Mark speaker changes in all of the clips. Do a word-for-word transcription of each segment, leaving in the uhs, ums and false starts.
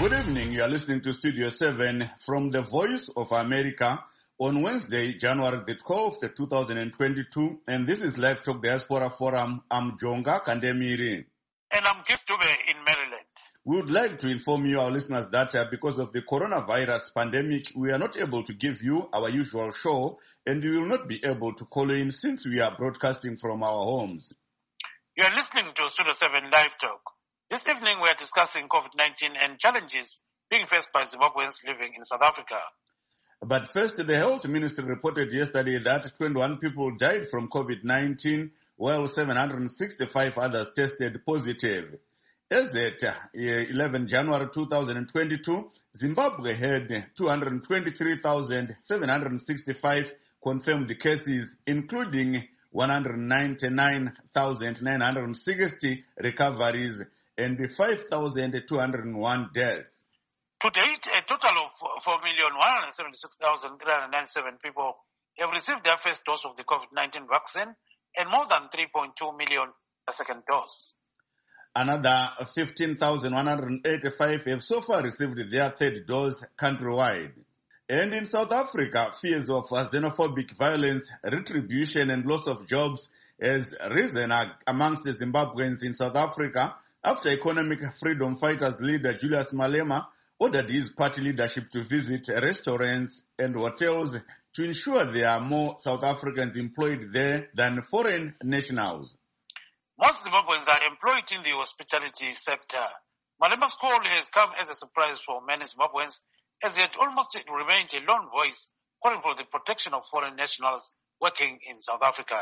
Speaker 1: Good evening. You are listening to Studio seven from the Voice of America on Wednesday, January the twelfth, twenty twenty-two. And this is Live Talk Diaspora Forum. I'm Jonga Kandemiri.
Speaker 2: And I'm Gift Dube in Maryland.
Speaker 1: We would like to inform you, our listeners, that uh, because of the coronavirus pandemic, we are not able to give you our usual show, and we will not be able to call in since we are broadcasting from our homes.
Speaker 2: You are listening to Studio seven Live Talk. This evening we are discussing COVID nineteen and challenges being faced by Zimbabweans living in South Africa.
Speaker 1: But first, the Health Ministry reported yesterday that twenty-one people died from COVID nineteen, while seven hundred sixty-five others tested positive. As at uh, eleventh January twenty twenty-two, Zimbabwe had two hundred twenty-three thousand seven hundred sixty-five confirmed cases, including one hundred ninety-nine thousand nine hundred sixty recoveries and five thousand two hundred one deaths.
Speaker 2: To date, a total of four million one hundred seventy-six thousand three hundred ninety-seven people have received their first dose of the COVID nineteen vaccine, and more than three point two million a second dose.
Speaker 1: Another fifteen thousand one hundred eighty-five have so far received their third dose countrywide. And in South Africa, fears of xenophobic violence, retribution and loss of jobs has risen amongst the Zimbabweans in South Africa after economic freedom fighters leader Julius Malema ordered his party leadership to visit restaurants and hotels to ensure there are more South Africans employed there than foreign nationals.
Speaker 2: Most Zimbabweans are employed in the hospitality sector. Malema's call has come as a surprise for many Zimbabweans, as he had almost remained a lone voice calling for the protection of foreign nationals working in South Africa.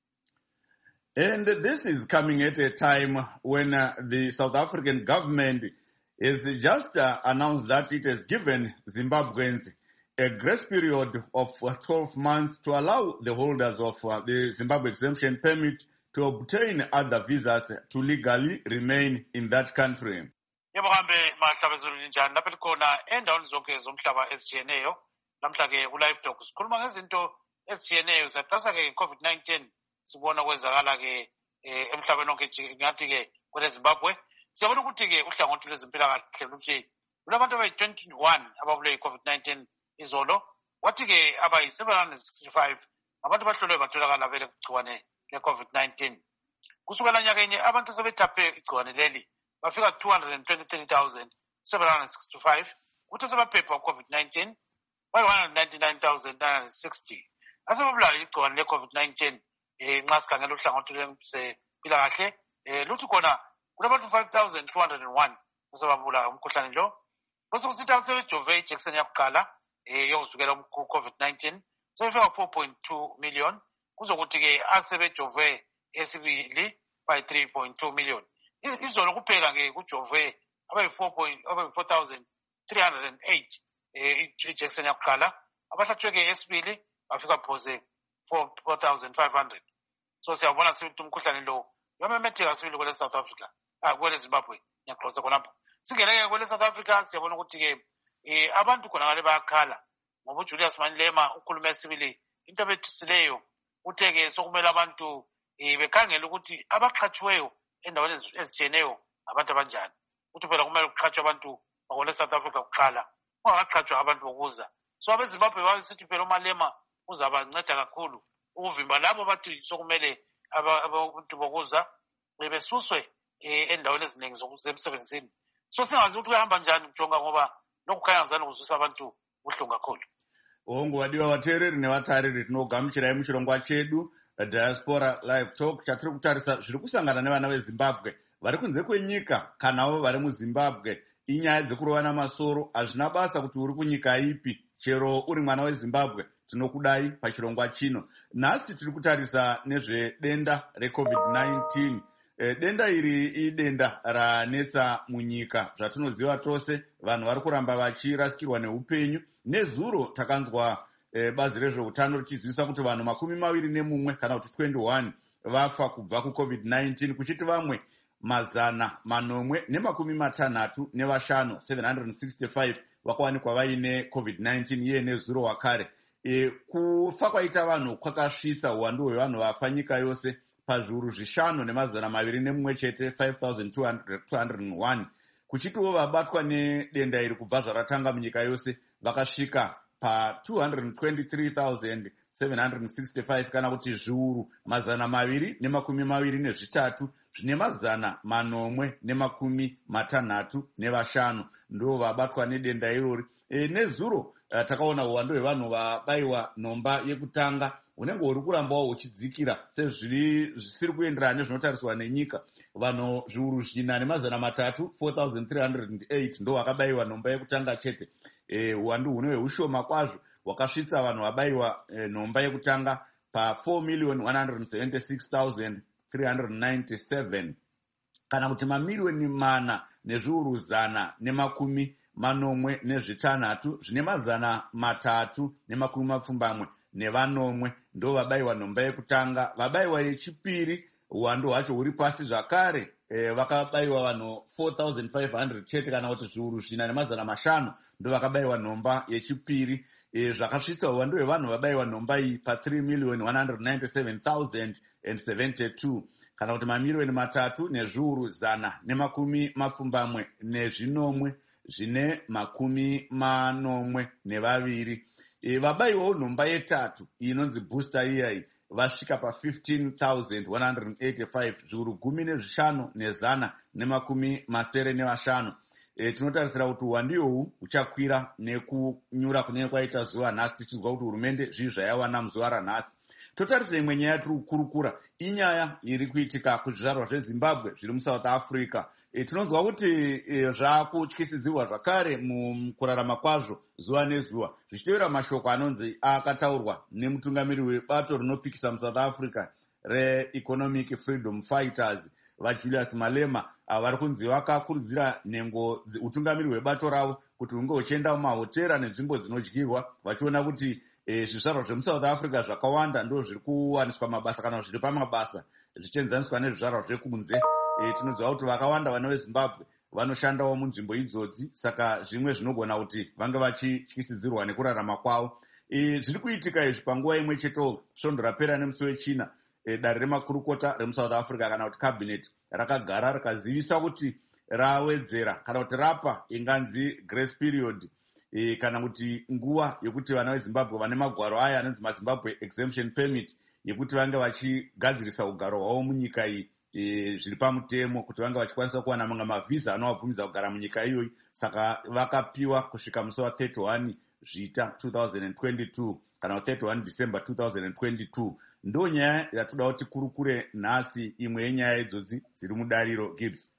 Speaker 1: And this is coming at a time when uh, the South African government has just uh, announced that it has given Zimbabweans a grace period of uh, twelve months to allow the holders of uh, the Zimbabwe exemption permit to obtain other visas to legally remain in that country.
Speaker 2: Yebo hambe mahlabezulu njani lapha khona endaweni zonke zomhlaba ezijiyeneyo namhla ke ku live talk sikhuluma ngezinto ezijiyeneyo siyaqasa ke COVID nineteen sibona kwenzakala ke emhlabeni wonke ngathi ke kwele Zimbabwe siyabona ukuthi ke uhlangothi lwezempilakahle luthi kulabantu abayi twenty-one ababulewe COVID nineteen izolo wathi ke abayi seven hundred sixty-five abantu bahlolwe batholakala vele kugciwane le COVID nineteen kusukela nyakenye abantu sebethaphe igciwane leli bafika two hundred twenty-three thousand seven hundred sixty-five kuthi sebaphepha COVID nineteen bayi one hundred ninety-nine thousand nine hundred sixty asebabulala igciwane le COVID nineteen eh nxa sikhangela uhlangothi lwezempilakahle eh luthi khona kulabantu five thousand two hundred one asebabulala umkhuhlane lo bese kusithi asebejove ijekiseni yakuqala eh yokuvikela ku-COVID nineteen sebefika four point two million kuzokuthi ke asebejove esibili by three point two million. Izolo kuphela ke kujove abayi four point abayi four thousand three hundred eight eh ijekiseni yakuqala abahlatshwe ke esibili bafika phose four thousand five hundred. So siyabona sithi umkhuhlane lo uyamemetheka sibili kwele South Africa ah kwele Zimbabwe ngiyaqosa khonapho singeleke kwele South Africa siyabona ukuthi ke eh abantu khona ngale bayakhala ngoba uJulius Malema ukhuluma esibili into abethisileyo uthe ke sokumele abantu eh bekhangela ukuthi abaqhathiweyo endaweni ezijiyeneyo abantu abanjani ukuthi phela kumele kuqhatshwe abantu bakwele South Africa kuqala ungaqhatshwa abantu bokuza so abeZimbabwe basithi phela uMalema uzabanceda kakhulu ukuvimba labo bathi sokumele abantu bokuza bebesuswe endaweni eziningi zokusemsebenzini so singazi ukuthi uyahamba njani ujonga ngoba lokukhanyazana ukususa abantu buhlungu kakhulu.
Speaker 1: Ongwadiwa watereri nevatariri tinogamuchirai muchirongwa chedu Diaspora Live Talk chatiri kutarisa zviri kusangana nevana veZimbabwe vari kunze kwenyika kanawo vari muZimbabwe. Inyaya dzekurovana masoro, hazvina basa kuti uri kunyika ipi, chero uri mwana weZimbabwe tinokudai pachirongwa chino. Nhasi tiri kutarisa nezvedenda reCovid nineteen. E, denda iri idenda ranetsa munyika zvatinoziva tose, vanhu vari kuramba vachirasikirwa neupenyu. Nezuro takanzwa e, bazi rezveutano richizivisa kuti vanhu makumi maviri nemumwe kana kuti twenty-one vafa kubva kuCovid nineteen, kuchiti vamwe mazana manomwe nemakumi matanhatu nevashanu seven hundred sixty-five vakawanikwa vaine COVID nineteen iye nezuro wakare. E, kufa kwaita vanhu kwakasvitsa uwandu hwevanhu vafa nyika yose pazviuru zvishanu nemazana maviri nemumwe chete five thousand two hundred one. kuchitiwo vabatwa nedenda iri kubva zvaratanga munyika yose vakasvika pa two hundred twenty-three thousand seven hundred sixty-five kana kuti zviuru mazana maviri nemakumi maviri nezvitatu zvine mazana manomwe nemakumi matanhatu nevashanu ndo vabatwa nedenda irori. E, nezuro uh, takaona uwandu hwevanhu vabayiwa nhomba yekutanga unenge uri kurambawo uchidzikira sezviri zvisiri kuenderana nezvinotariswa nenyika. Vanhu zviuru zvina nemazana matatu four thousand three hundred eight ndo vakabayiwa nhomba yekutanga chete. E, uwandu huno hweushoma kwazvo hwakasvitsa vanhu vabayiwa e, nhomba yekutanga pa four million one hundred seventy-six thousand three hundred ninety-seven kana kuti mamiliyoni mana nezviuru zana nemakumi manomwe nezvitanhatu zvine mazana matatu nemakumi mapfumbamwe nevanomwe ndo vabayiwa nhomba yekutanga. Vabayiwa yechipiri uwandu hwacho huri pasi zvakare, e, vakabayiwa vanhu four thousand five hundred chete kana kuti zviuru zvina nemazana mashanu ndo vakabayiwa nhomba yechipiri. E, zvakasvitsa uwandu hwevanhu vabayiwa nhomba iyi pa three million one hundred ninety-seven thousand seventy-two kana kuti mamiliyoni matatu nezviuru zana nemakumi mapfumbamwe nezvinomwe zvine makumi manomwe nevaviri. E, vabayiwawo nhomba yetatu inonzi booster iyai vasvika pa fifteen thousand one hundred eighty-five zviuru gumi nezvishanu nezana nemakumi masere nevashanu. E, tinotarisira kuti uwandu ihwohu huchakwira nekunyura kunenge kwaita zuva nhasi tichizwa kuti hurumende zvii zvayawana muzuva ranhasi. Totarisa imwe nyaya tiri kukurukura inyaya iri kuitika kuzvizvarwa zveZimbabwe zviri muSouth Africa. E, tinonzwa kuti e, zvakutyisidzirwa zvakare mukurarama kwazvo zuva nezuva zvichitevera mashoko anonzi akataurwa nemutungamiri webato rinopikisa muSouth Africa reEconomic Freedom Fighters vaJulius Malema vari kunzi vakakurudzira nhengo utungamiri hwebato ravo kuti hunge huchienda mumahotera nenzvimbo dzinodyirwa vachiona kuti e, zvizvarwa zvemuSouth Africa zvakawanda ndo zviri kuwaniswa mabasa kana zviri pamabasa zvichienzaniswa nezvizvarwa zvekunze. E, tinoziva kuti vakawanda vana veZimbabwe vanoshandawo munzvimbo idzodzi saka zvimwe zvinogona kuti vange vachityisidzirwa nekurarama kwavo. E, zviri kuitika izvi panguva imwe cheto svondo rapera nemusi wechina. E, dare remakurukota remuSouth Africa kana kuti cabinet rakagara rikazivisa kuti rawedzera kana kuti rapa inganzi grace period e, kana kuti nguva yekuti vana veZimbabwe vane magwaro aya anonzi maZimbabwe exemption permit yekuti vange vachigadzirisa ugaro hwavo munyika iyi e, zviri pamutemo kuti vange vachikwanisa kuwana mamwe mavhisa anovabvumidza kugara munyika iyoyi. Saka vakapiwa kusvika musi wa thirty-one zvita two thousand twenty-two kana thirty-one December two thousand twenty-two. Ndo nyaya yatoda kuti kurukure nhasi, imwe yenyaya idzodzi dziri mudariro. Gibbs.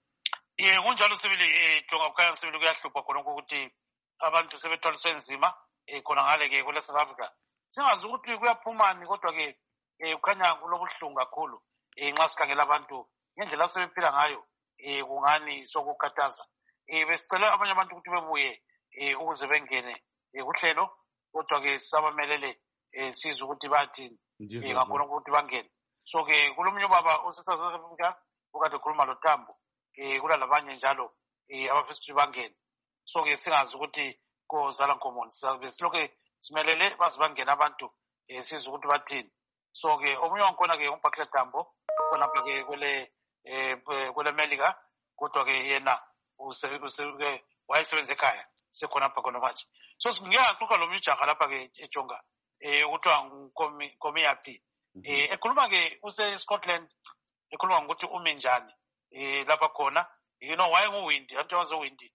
Speaker 2: Ye kunjalo sibili tonga kukaya sibili kuyahlupha khona ukuthi abantu sebethwaliswe nzima khona ngale ke kule South Africa. Singazi ukuthi kuyaphumani kodwa ke kukhanya kulobuhlungu kakhulu nxa sikhangela abantu ngendlela sebephila ngayo kungani sokukhathaza. Besicela abanye abantu ukuthi bebuye ukuze bengene kuhlelo kodwa ke sabamelele sizwe ukuthi bathini ngakhona ukuthi bangene. So ke kulomunye ubaba uSouth Africa ukade khuluma lo Tambo kulalabanye njalo abafisa ukuthi bangene. So ke singazi ukuthi kozala nkomo besilokhe simelele bazi bangena abantu sizwe ukuthi bathini. So ke omunye wakhona ke uMpakile Tambo khona lapha ke kwele kwele Melika kodwa ke yena usebenze wayesebenza ekhaya sekhona lapha khona manje. So singiyaxoxa lo mjaha lapha ke eJonga eh kuthiwa ngokomi komiyaphi eh ekhuluma ke use Scotland ekhuluma ukuthi ume njani eh lapha khona you know why nguwindi abantu bazowindi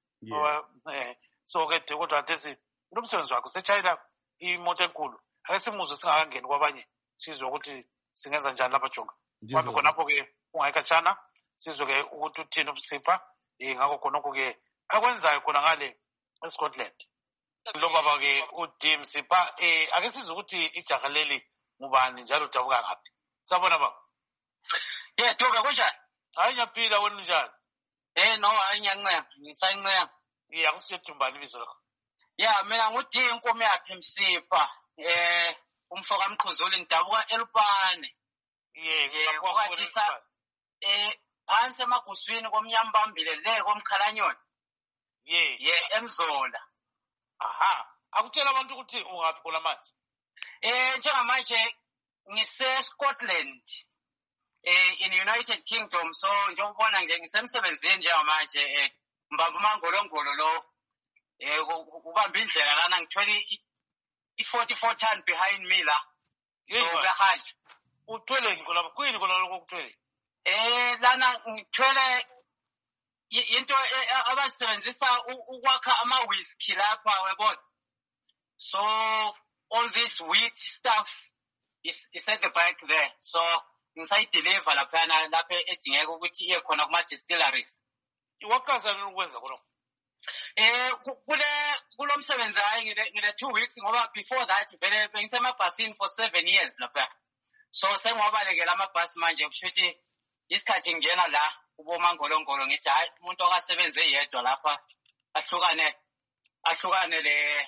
Speaker 2: eh so ke kodwa athi umsebenzi wakhe seChina imoto enkulu ake simuzwe singakangeni kwabanye sizwe ukuthi singenza njani lapha Jonga kwabe khonapho ke ungayikachana sizwe ke ukuthi uthini ubusipha eh ngakho khonokho ke akwenzayo khona ngale eScotland. Lo baba ke uDim Sipha eh ake sizwe ukuthi ijaha leli ngubani njalo udabuka ngaphi. Sabona baba.
Speaker 3: Yeah, Toka kunjani?
Speaker 2: Hayi nyaphila wena njani?
Speaker 3: Eh no ayiyanceya, ngisayincela.
Speaker 2: Yeah, akusiyethumbani ibizo lakho.
Speaker 3: Yeah, mina nguDim Nkomo yakhe Msipha. Eh umfoka Mqhuzuli ngidabuka eLupane.
Speaker 2: Yeah,
Speaker 3: kwakwatisa eh phansi emaguswini komnyambambile le komkhalanyoni.
Speaker 2: Yeah,
Speaker 3: yeah eMzola.
Speaker 2: Aha, akutshela abantu ukuthi ungaphi kula manje?
Speaker 3: Eh njengamanje ngise Scotland. Eh in United Kingdom, so njengobona nje ngisemsebenzini njengamanje eh mbamba amangolongolo lo eh ubamba indlela lana ngithwele i forty-four ton behind me la so kuyahanja
Speaker 2: uthwele ngolapha kuyini khona lokuthwele
Speaker 3: eh lana ngithwele into abasebenzisa ukwakha ama whiskey lapha webona so all this wheat stuff is is at the back there so ngisay deliver lapha lapha edingeka ukuthi iye khona kuma distilleries
Speaker 2: iwakaza ukwenza khona
Speaker 3: eh kule kulomsebenzi hayi ngile ngile two weeks ngoba before that vele bengisemabhasini for seven years lapha so sengiwabalekela amabhasi manje kushuthi isikhathi ngena la ubomangolongolo ngithi hayi umuntu okasebenze yedwa lapha ahlukane ahlukane le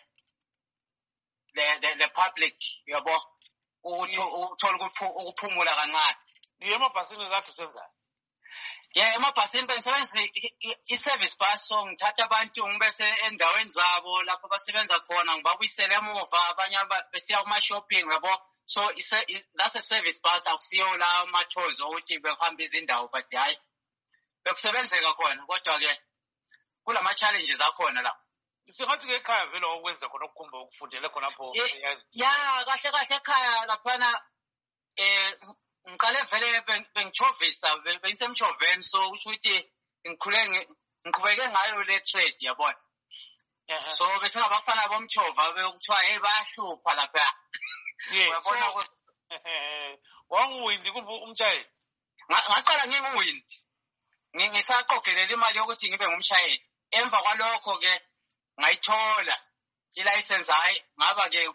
Speaker 3: le le public yabo uthola ukuphumula kancane
Speaker 2: yemabhasini zakho senza
Speaker 3: yeah emabhasini bengisebenza i-service bus so ngithatha abantu ngibese endaweni zabo lapho basebenza khona ngibabuyisele emuva abanye besiya kuma shopping yabo so that's a service bus akusiyo la ama-tours ukuthi behamba izindawo but hayi bekusebenzeka khona kodwa ke kulama challenges akhona la
Speaker 2: singathi ke ekhaya vele okwenza khona ukukhumba ukufundele khonapho
Speaker 3: ya kahle kahle ekhaya laphana eh ngiqale vele bengichovisa bengisemchoveni so usho ukuthi ngikhule ngiqhubeke ngayo le trade yabona so bese ngabafana bomchova bekuthiwa hey bayahlupha lapha
Speaker 2: yabona wanguwindi kumbe umshayeli
Speaker 3: ngaqala nginguwindi ngisaqogelela imali yokuthi ngibe ngumshayeli emva kwalokho ke ngayithola i-license hayi ngaba ke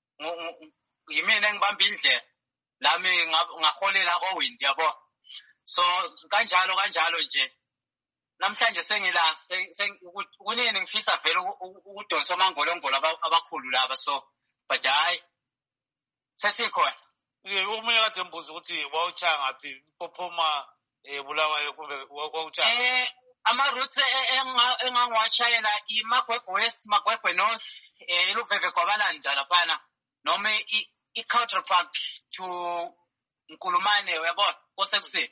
Speaker 3: yimina engibamba indlela lami ngaholela owindi yabo so kanjalo kanjalo nje namhlanje sengila kunini ngifisa vele ukudonsa amangolongolo abakhulu laba so but hayi sesikhona
Speaker 2: umunye kade mbuza ukuthi wawuchaya ngaphi Mpophoma eBulawayo kumbe wawuchaya
Speaker 3: eh ama-routes engangiwashayela iMagwegwe West, Magwegwe North, iLuveve Gwabalanda laphana noma i-Cultural Park to Nkulumane uyabona kosekuseni.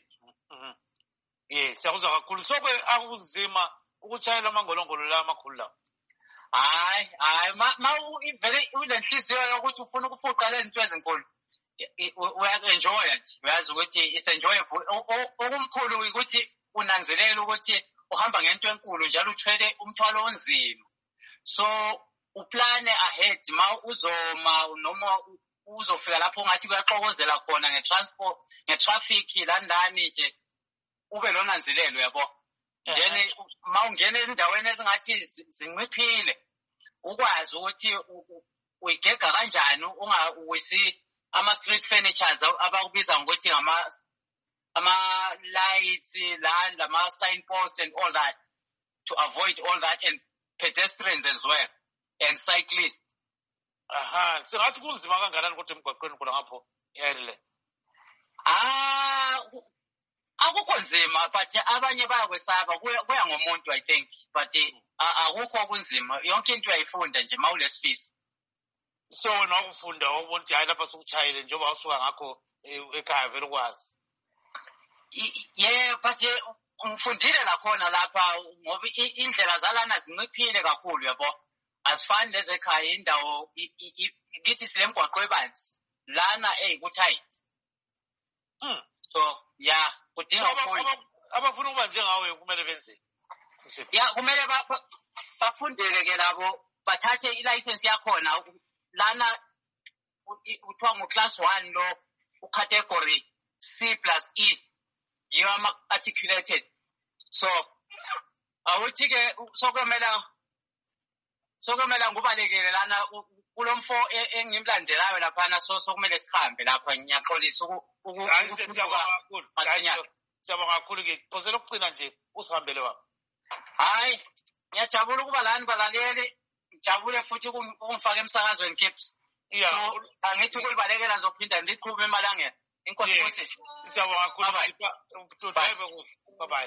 Speaker 2: Yes, siyakuzwa kakhulu. So ke akunzima ukuchayela amangolongolo la amakhulu la.
Speaker 3: Hayi, hayi ma ivele ulenhliziyo yokuthi ufuna ukufuqa lezi zinto ezinkulu. Uya-enjoy nje. Uyazi ukuthi is enjoyable. Okumkhulu ukuthi unanzelela ukuthi uhamba ngento enkulu njalo uthwele umthwalo onzima so uplane ahead ma uzoma noma uzofika lapho ungathi kuyaxokozela khona ngetransport ngetraffic landani nje ube lonanzelelo yabo njene ma ungena endaweni ezingathi zinciphile ukwazi ukuthi uyigega kanjani ungawisi ama street furnitures abakubiza ngokuthi ngama ama-lights, land, ama-signposts and all that, to avoid all that, and pedestrians as well, and cyclists.
Speaker 2: Aha, singathi kunzima kangakanani ukuthi emgwaqweni khona ngapho yayile.
Speaker 3: Ah, akukho nzima, but abanye bayakwesaba, kuya ngomuntu I think, but akukho kunzima, yonke into uyayifunda nje mawulesifiso.
Speaker 2: So wena wakufunda wabona ukuthi hayi lapha sokuchayile njengoba usuka ngakho ekhaya vele ukwazi.
Speaker 3: Yeah, but ngifundile lakhona lapha ngoba indlela zalana zinciphile kakhulu yabo asifani lezekhaya indawo ngithi silemgwaqo ebanzi lana hey kuthight
Speaker 2: mm
Speaker 3: so yeah kudinga ufunda
Speaker 2: abafuna ukuba njengawe kumele benze
Speaker 3: yeah kumele bafundele ke labo bathathe i-license yakhona lana uthiwa ngo-class one lo ucategory C plus E you are articulated so awuthi ke sokumela sokumela ngubalekele lana kulomfo engimlandelayo lapha so sokumele sihambe lapha ngiyaxolisa
Speaker 2: siyabonga kakhulu ke phosela ukucina nje usihambele baba
Speaker 3: hayi ngiyajabula ukuba lani balaleli ngijabule futhi ukungifaka emsakazweni Kips so angithi ukulibalekela ngizophinda ndiqhube emalangeni. Inkosi Nkosi.
Speaker 2: Siyabonga kakhulu. Bye bye.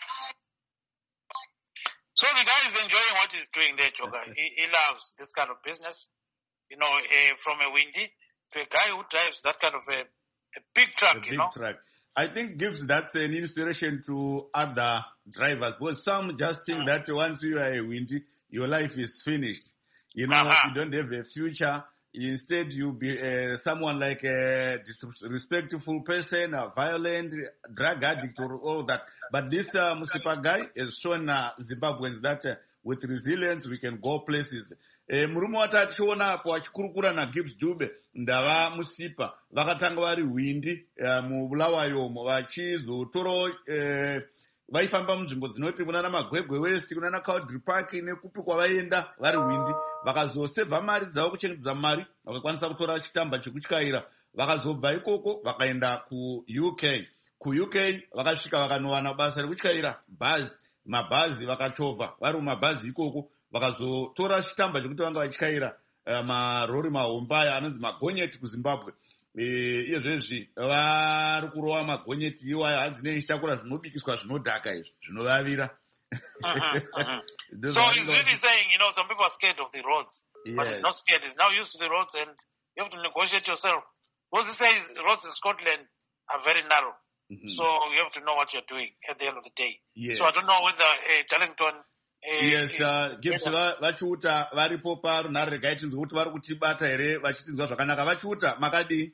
Speaker 2: So the guy is enjoying what he's doing there, Joker. He, he loves this kind of business. You know, uh, from a windy to a guy who drives that kind of a, a big truck,
Speaker 1: a
Speaker 2: you
Speaker 1: big
Speaker 2: know.
Speaker 1: Truck. I think gives that's an inspiration to other drivers, because some just think that once you are a windy, your life is finished. You know,
Speaker 2: Uh-huh.
Speaker 1: you don't have a future. Instead, you be uh, someone like a disrespectful person, a violent, drug addict, or all that. But this uh, Musipa guy has shown uh, Zimbabweans that uh, with resilience we can go places. Eh, murume watati chiona apo achikurukura naGibbs Dube ndava Musipa vakatanga vari windi uh, mubulawayomo vachizotorawo uh, vaifamba munzvimbo dzinoti kunana magwegwe west kunana Cowdrey Park nekupi kwavaenda vari windi vakazosevha mari dzavo kuchengetedza mari vakakwanisa kutora chitamba chekutyaira vakazobva ikoko vakaenda kuU K kuU K vakasvika vakanowana basa rekutyaira bhazi mabhazi vakachovha vari mumabhazi ikoko vakazotora chitamba chekuti vanga vachityaira uh, marori mahombaya anonzi magonyeti kuZimbabwe. Iye zvezvi vari kurova magonyeti iwayo hanzi nechitakura zvinobikiswa zvinodhaka izvi zvinovavira.
Speaker 2: Uh-huh, uh-huh. So he's really saying, you know, some people are scared of the roads, yes. But he's not scared. He's now used to the roads, and you have to negotiate yourself. Because he says roads in Scotland are very narrow, mm-hmm. So you have to know what you're doing at the end of the day. Yes. So I don't know whether uh, Darlington. Uh,
Speaker 1: yes, uh, Gibbs vachiuta varipo parunhare regai tinzwa kuti vari kutibata here vachitinzwa zvakanaka vachiuta makadii?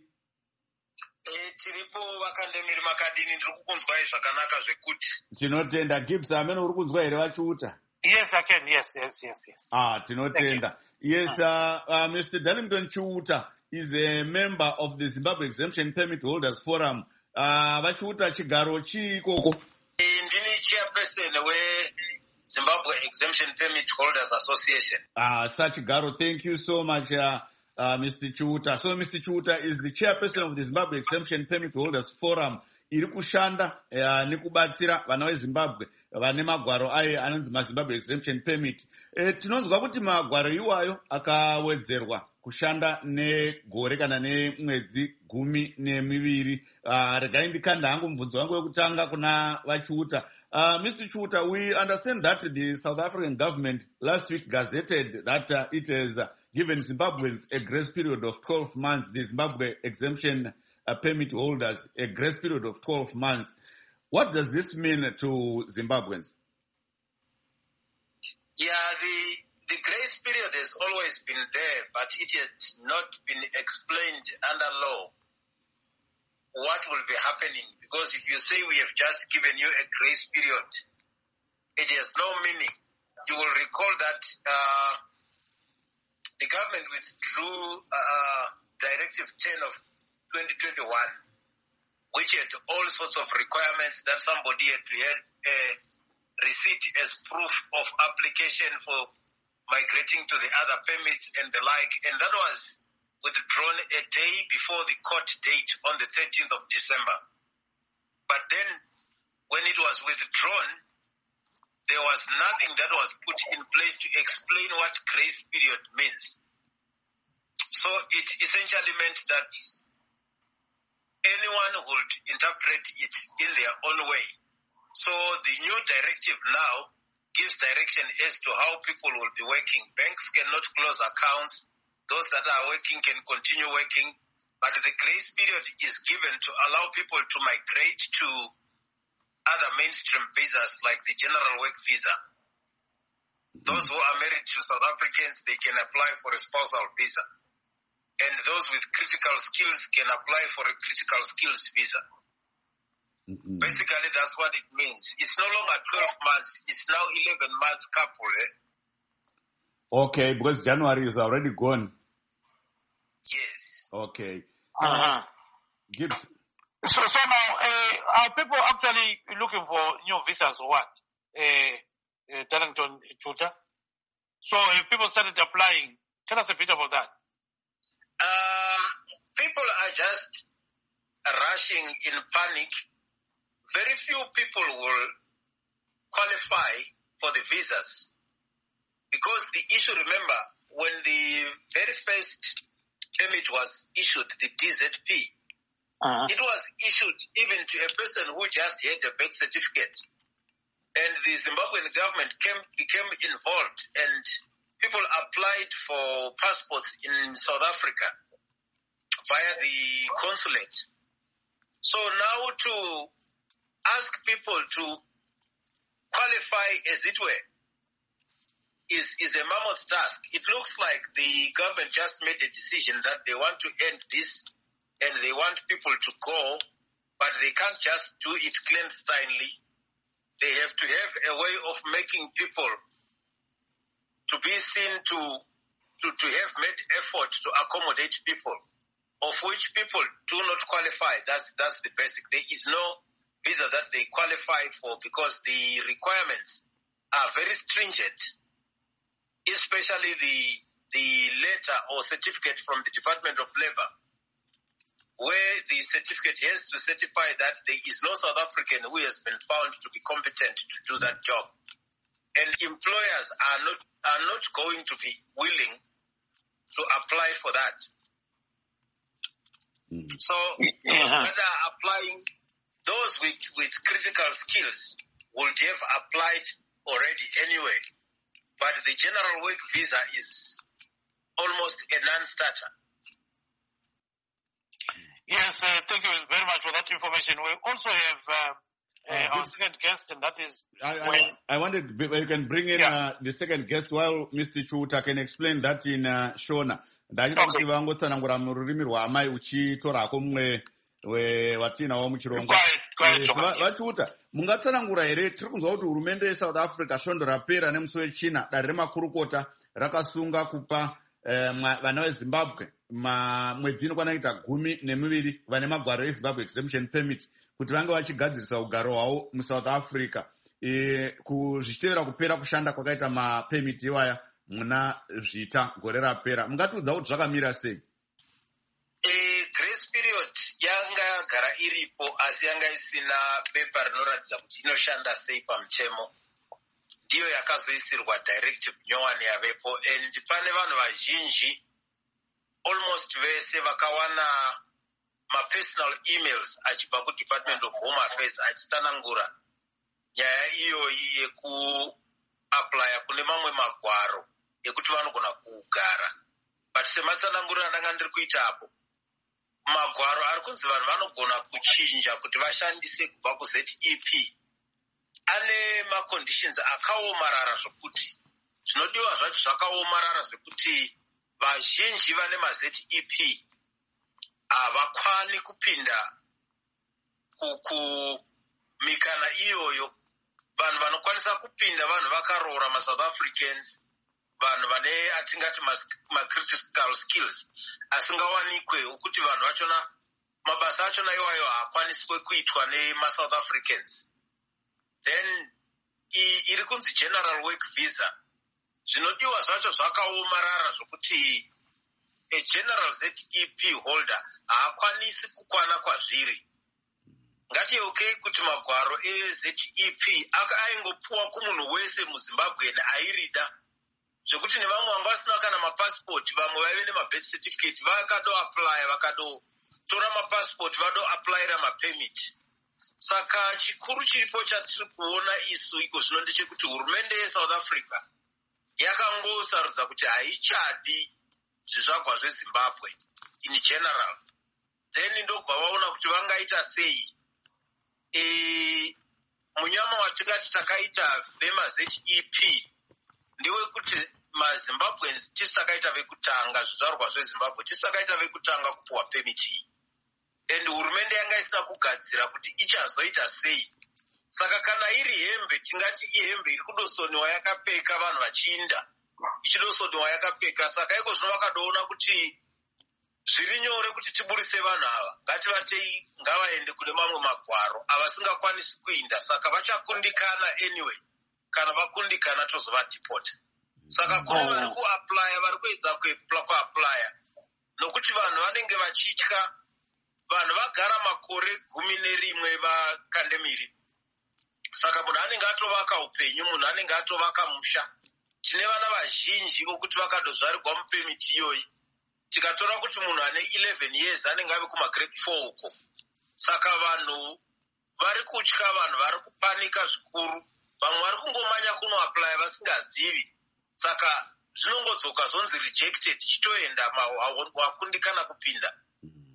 Speaker 4: Tiripo vakandemiri makadini ndiri kukunzwai zvakanaka zvekuti.
Speaker 1: Tinotenda. Gibbs amene uri kunzwa here vachiuta?
Speaker 2: Yes, I can. Yes, yes, yes, yes.
Speaker 1: Ah, tinotenda. Yes, uh, uh, Mister Darlington Chiuta is a member of the Zimbabwe Exemption Permit Holders Forum. Uh, vachiuta chigaro chii ikoko?
Speaker 4: Ndini chairperson we Zimbabwe Exemption Permit Holders Association.
Speaker 1: Ah, such Garo, thank you so much, uh, uh, Mister Chiuta. So, Mister Chiuta is the chairperson of the Zimbabwe Exemption Permit Holders Forum. Iri kushanda uh, nekubatsira vana veZimbabwe vane magwaro aye anonzi maZimbabwe Exemption Permit. E, tinonzwa kuti magwaro iwayo akawedzerwa kushanda negore kana nemwedzi gumi nemiviri. Uh, regai ndikanda hangu mubvunzo wangu wekutanga kuna vachiuta. Uh, Mister Chiuta, we understand that the South African government last week gazetted that uh, it has uh, given Zimbabweans a grace period of twelve months, the Zimbabwe Exemption uh, Permit holders, a grace period of twelve months. What does this mean to Zimbabweans?
Speaker 4: Yeah, the, the grace period has always been there, but it has not been explained under law what will be happening. Because if you say we have just given you a grace period, it has no meaning. You will recall that uh, the government withdrew uh, Directive ten of twenty twenty-one, which had all sorts of requirements that somebody had to have a receipt as proof of application for migrating to the other permits and the like, and that was withdrawn a day before the court date on the thirteenth of December. But then, when it was withdrawn, there was nothing that was put in place to explain what grace period means. So it essentially meant that anyone would interpret it in their own way. So the new directive now gives direction as to how people will be working. Banks cannot close accounts. Those that are working can continue working, but the grace period is given to allow people to migrate to other mainstream visas like the general work visa. Those who are married to South Africans, they can apply for a spousal visa. And those with critical skills can apply for a critical skills visa. Mm-hmm. Basically, that's what it means. It's no longer twelve months, it's now eleven months couple. Eh?
Speaker 1: Okay, because January is already gone.
Speaker 4: Yes.
Speaker 1: Okay.
Speaker 2: Uh-huh.
Speaker 1: Gibbs.
Speaker 2: So, so now, uh, are people actually looking for new visas or what? Uh, uh, Darlington Chiuta? So, if people started applying, tell us a bit about that.
Speaker 4: Uh, people are just rushing in panic. Very few people will qualify for the visas. Because the issue, remember, when the very first permit was issued, the D Z P, uh-huh. It was issued even to a person who just had a birth certificate. And the Zimbabwean government came, became involved, and people applied for passports in South Africa via the consulate. So now to ask people to qualify, as it were, is, is a mammoth task. It looks like the government just made a decision that they want to end this and they want people to go, but they can't just do it clandestinely. They have to have a way of making people to be seen to, to, to have made effort to accommodate people, of which people do not qualify. That's, that's the basic. There is no visa that they qualify for because the requirements are very stringent, especially the, the letter or certificate from the Department of Labor, where the certificate has to certify that there is no South African who has been found to be competent to do that job. And employers are not, are not going to be willing to apply for that. Mm. So uh-huh. that are applying, those with, with critical skills would have applied already anyway. But the general work visa is almost a non-starter.
Speaker 2: Yes, uh, thank you very much for that information. We also have uh, uh, uh, our second guest, and that is...
Speaker 1: I, I, I wanted, you can bring in yeah. uh, the second guest while Mister Chuta can explain that in uh, Shona. Ndachida kuti vangotsanangura mururimi rwamai uchitorako mumwe watinawo muchirongwa. Vachiuta, mungatsanangura here, tiri kunzwa kuti hurumende yeSouth Africa svondo rapera nemusi wechina dare remakurukota rakasunga kupa vana veZimbabwe mwedzi inokwana kuita gumi nemiviri vane magwaro eZimbabwe exemption permit kuti vange vachigadzirisa ugaro hwavo muSouth Africa kuzvichitevera kupera kushanda kwakaita mapemiti iwaya muna zvita gore rapera. Mungatiudza kuti zvakamira sei?
Speaker 4: Grace period yanga yagara iripo asi yanga isina pepa rinoratidza kuti inoshanda sei pamutemo. Ndiyo yakazoisirwa directive nyowani yavepo, and pane vanhu vazhinji almost vese vakawana ma-personal emails achibva kuDepartment of Home Affairs achitsanangura nyaya iyoyi yekuaplya kune mamwe magwaro ekuti vanogona kugara. But sematsanangurira ndanga ndiri kuita apo, magwaro ari kunzi vanhu vanogona kuchinja kuti vashandise kubva kuZ E P ane ma-conditions akaomarara zvokuti zvinodiwa zvacho zvakaomarara zvekuti vazhinji vane maZ E P havakwani kupinda kumikana iyoyo. Vanhu vanokwanisa kupinda vanhu vakaroora maSouth Africans, vanhu vane atingati ma-critical skills asingawanikwe, ukuti vanhu vachona mabasa achona iwayo haakwaniswe kuitwa nemaSouth Africans. Then iri kunzi general work visa, zvinodiwa zvacho zvakaomarara zvokuti a general Z E P holder haakwanisi kukwana kwazviri. Ngatiyeuke kuti magwaro eZ E P aingopuwa kumunhu wese muZimbabwe airida, zvekuti nevamwe vanga vasina kana mapassport, vamwe vaive nemabirth certificate vakado apply, vakadotora mapassport vado applyira mapemiti. Saka chikuru chiripo chatiri kuona isu iko zvino ndechekuti hurumende yeSouth Africa yakangosarudza kuti haichadi zvizvagwa zveZimbabwe in general. Then ndobva vaona kuti vangaita sei. E, munyama watingati takaita vemaZ E P ndewekuti maZimbabweans tisi takaita vekutanga, zvizvarwa zveZimbabwe tisi takaita vekutanga kupuwa permit. And hurumende yanga isina kugadzira kuti ichazoita sei. Saka kana iri hembe, tingati ihembe iri kudosoniwa yakapfeka vanhu vachiinda, ichidosoniwa yakapfeka. Saka iko zvino vakadoona kuti zviri nyore kuti tiburise vanhu ava, ngativatei ngavaende kune mamwe magwaro avasingakwanisi kuinda. Saka vachakundikana anyway, kana vakundikana tozovadeport. Saka kune vari kuaplya, vari kuedza kuaplya nokuti vanhu vanenge vachitya. Vanhu vagara makore gumi nerimwe vakandemiri. Saka munhu anenge atovaka upenyu, munhu anenge atovaka musha. Tine vana vazhinji vokuti vakadozvarirwa mupemiti iyoyi. Tikatora kuti munhu ane eleven years anenge ave kumagrade four uko. Saka vanhu vari kutya, vanhu vari kupanika zvikuru. Vamwe vari kungomanya kunoaplya vasingazivi. Saka zvinongodzoka zonzi rejected, chitoenda wakundikana kupinda.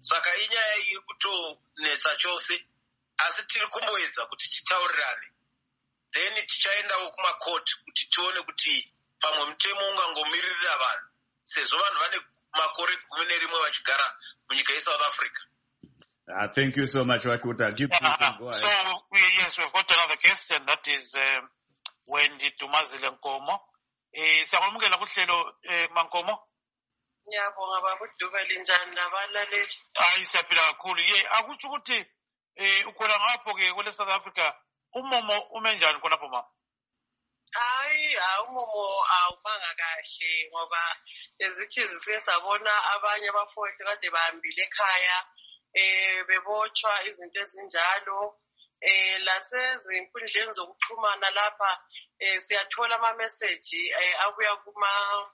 Speaker 4: saka inyaya iri kutonesa chose, asi tiri kumboedza kuti titaurirane, then tichaendawo kumakoti kuti tione kuti pamwe mutemo ungangomiririra vanhu sezvo vanhu vane makore gumi nerimwe vachigara munyika yeSouth Africa.
Speaker 1: Uh, thank you so much, Wachuta. Keep
Speaker 2: uh,
Speaker 1: go ahead.
Speaker 2: So, we, yes, we've got another guest, and that is um, Wendy Tumazile Nkomo. Eh, siyamukela kuhlelo eh, Mankomo.
Speaker 5: Ngiyabonga babuduka linjani nabalaleli.
Speaker 2: Hayi siyaphila kakhulu. Ye akutsho ukuthi eh ukhona ngapho ke kule South Africa umomo umenjani khonapho mama?
Speaker 5: Hayi, awumomo awumanga kahle ngoba ezithi sike sabona abanye abafowethu kade bahambile ekhaya eh bebotshwa izinto ezinjalo eh lasezinkundleni zokuxhumana lapha eh siyathola ama message eh abuya kuma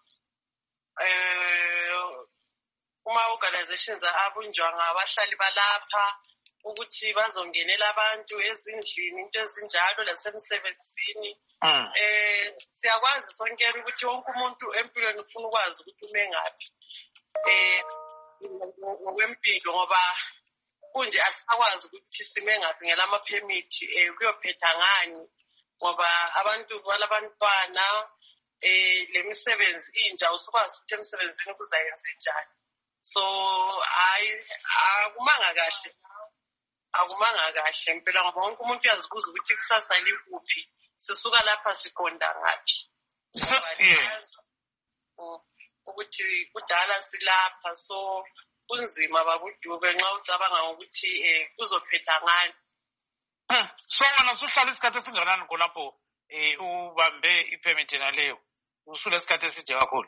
Speaker 5: eh kuma organizations abunjwa ngabahlali balapha ukuthi bazongenela abantu ezindlini into ezinjalo lasemsebenzini. eh siyakwazi sonke ukuthi wonke umuntu empilweni ufuna ukwazi ukuthi ume ngaphi eh ngokwempilo ngoba kunje asakwazi ukuthi sime ngaphi ngelama permit eh kuyophetha ngani ngoba abantu balabantwana eh lemisebenzi inja usukwazi ukuthi emsebenzini kuzayenze njani. So I akumanga kahle akumanga kahle impela ngoba wonke umuntu uyazibuza ukuthi kusasa likuphi sisuka lapha siqonda ngapi.
Speaker 2: So yeah,
Speaker 5: ukuthi kudala silapha so kunzima babuduke nxa ucabanga ukuthi eh kuzophetha ngani.
Speaker 2: So wena suhlala isikhathi esinganani khonapho eh ubambe ipermit naleyo usule isikhathi eside kakhulu?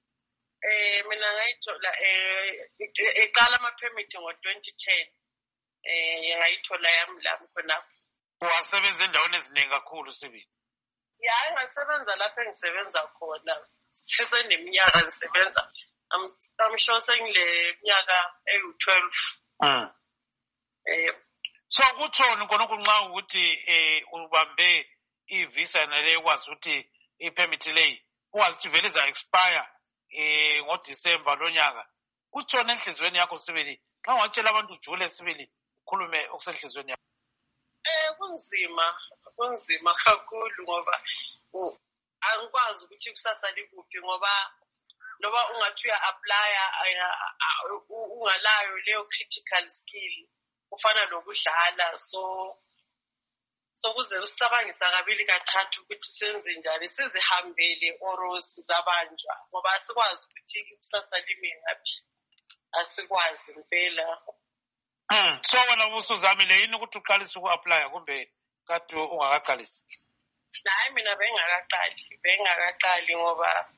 Speaker 5: Eh mina ngayithola eh eqala ama permit ngo twenty ten eh ngayithola yami lapho khonapho.
Speaker 2: Wasebenza endaweni eziningi kakhulu sibili?
Speaker 5: Ya ngasebenza lapho engisebenza khona seseneminyaka ngisebenza I'm sure sengile minyaka eyi twelve.
Speaker 2: Mm.
Speaker 5: Eh
Speaker 2: so kuthoni khona kunxa ukuthi eh ubambe ivisa nale kwazi ukuthi ipermit leyi kwazi ukuthi vele iza expire eh ngoDecember lonyaka. Kuthoni enhlizweni yakho sibili xa ungatshela abantu ujule sibili ukhulume okusenhlizweni yakho?
Speaker 5: Eh kunzima kunzima kakhulu ngoba angikwazi ukuthi kusasa likuphi ngoba loba ungathi uya apply ungalayo leyo critical skill ufana lokudlala so so kuze usicabangisa kabili kathathu ukuthi senze njani sizihambele or sizabanjwa ngoba asikwazi ukuthi kusasa limi ngaphi asikwazi impela.
Speaker 2: Mm. So wena usuzamile yini ukuthi uqalise uku-apply kumbe kade ungakaqalisi?
Speaker 5: Hayi mina bengakaqali bengakaqali ngoba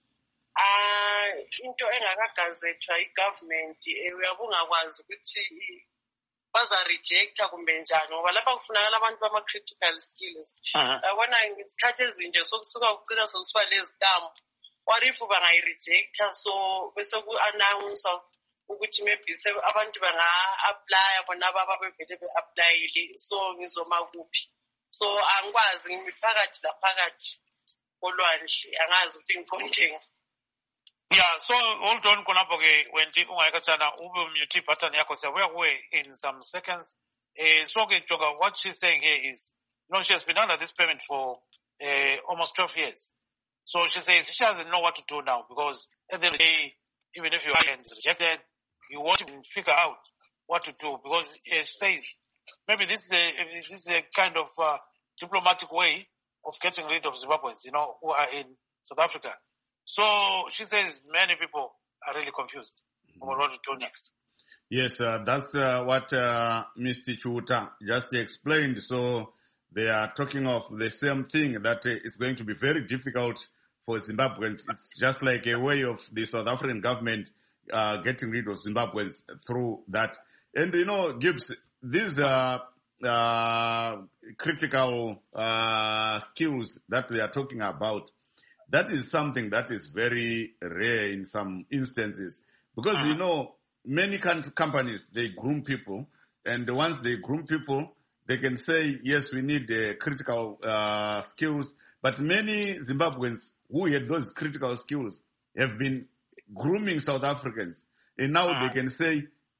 Speaker 5: ah into engakagazethwa igovernment uyabungakwazi ukuthi baza rejecta kumbe njani ngoba lapha kufunakala abantu bama critical skills. Yabona ngesikhathi ezinje sokusuka ukucina sokusiba lezitambo warifu bangayi rejecta so bese ku announce ukuthi maybe abantu banga-apply bona baba bevele be-applyile so ngizoma kuphi so angikwazi ngimiphakathi laphakathi kolwandle angazi ukuthi ngiqondeni.
Speaker 2: Yeah, so hold on khonapho ke Wendy ungayikatshana ube umute button yakho siyabuya kuwe in some seconds. Eh so ke Joka, what she's saying here is you know she has been under this permit for uh, almost twelve years. So she says she doesn't know what to do now because at the end of the day even if your client is rejected you won't even figure out what to do because it says maybe this is a this is a kind of uh, diplomatic way of getting rid of Zimbabweans, you know, who are in South Africa. So she says many people are really confused on what to do next.
Speaker 1: Yes, uh, that's uh, what uh, Mister Chuta just explained. So they are talking of the same thing, that uh, it's going to be very difficult for Zimbabweans. It's just like a way of the South African government uh, getting rid of Zimbabweans through that. And, you know, Gibbs, these uh, uh, critical uh, skills that they are talking about, that is something that is very rare in some instances. Because, you know, many companies, they groom people. And once they groom people, they can say, yes, we need uh, critical uh, skills. But many Zimbabweans who had those critical skills have been grooming South Africans. And now they can say,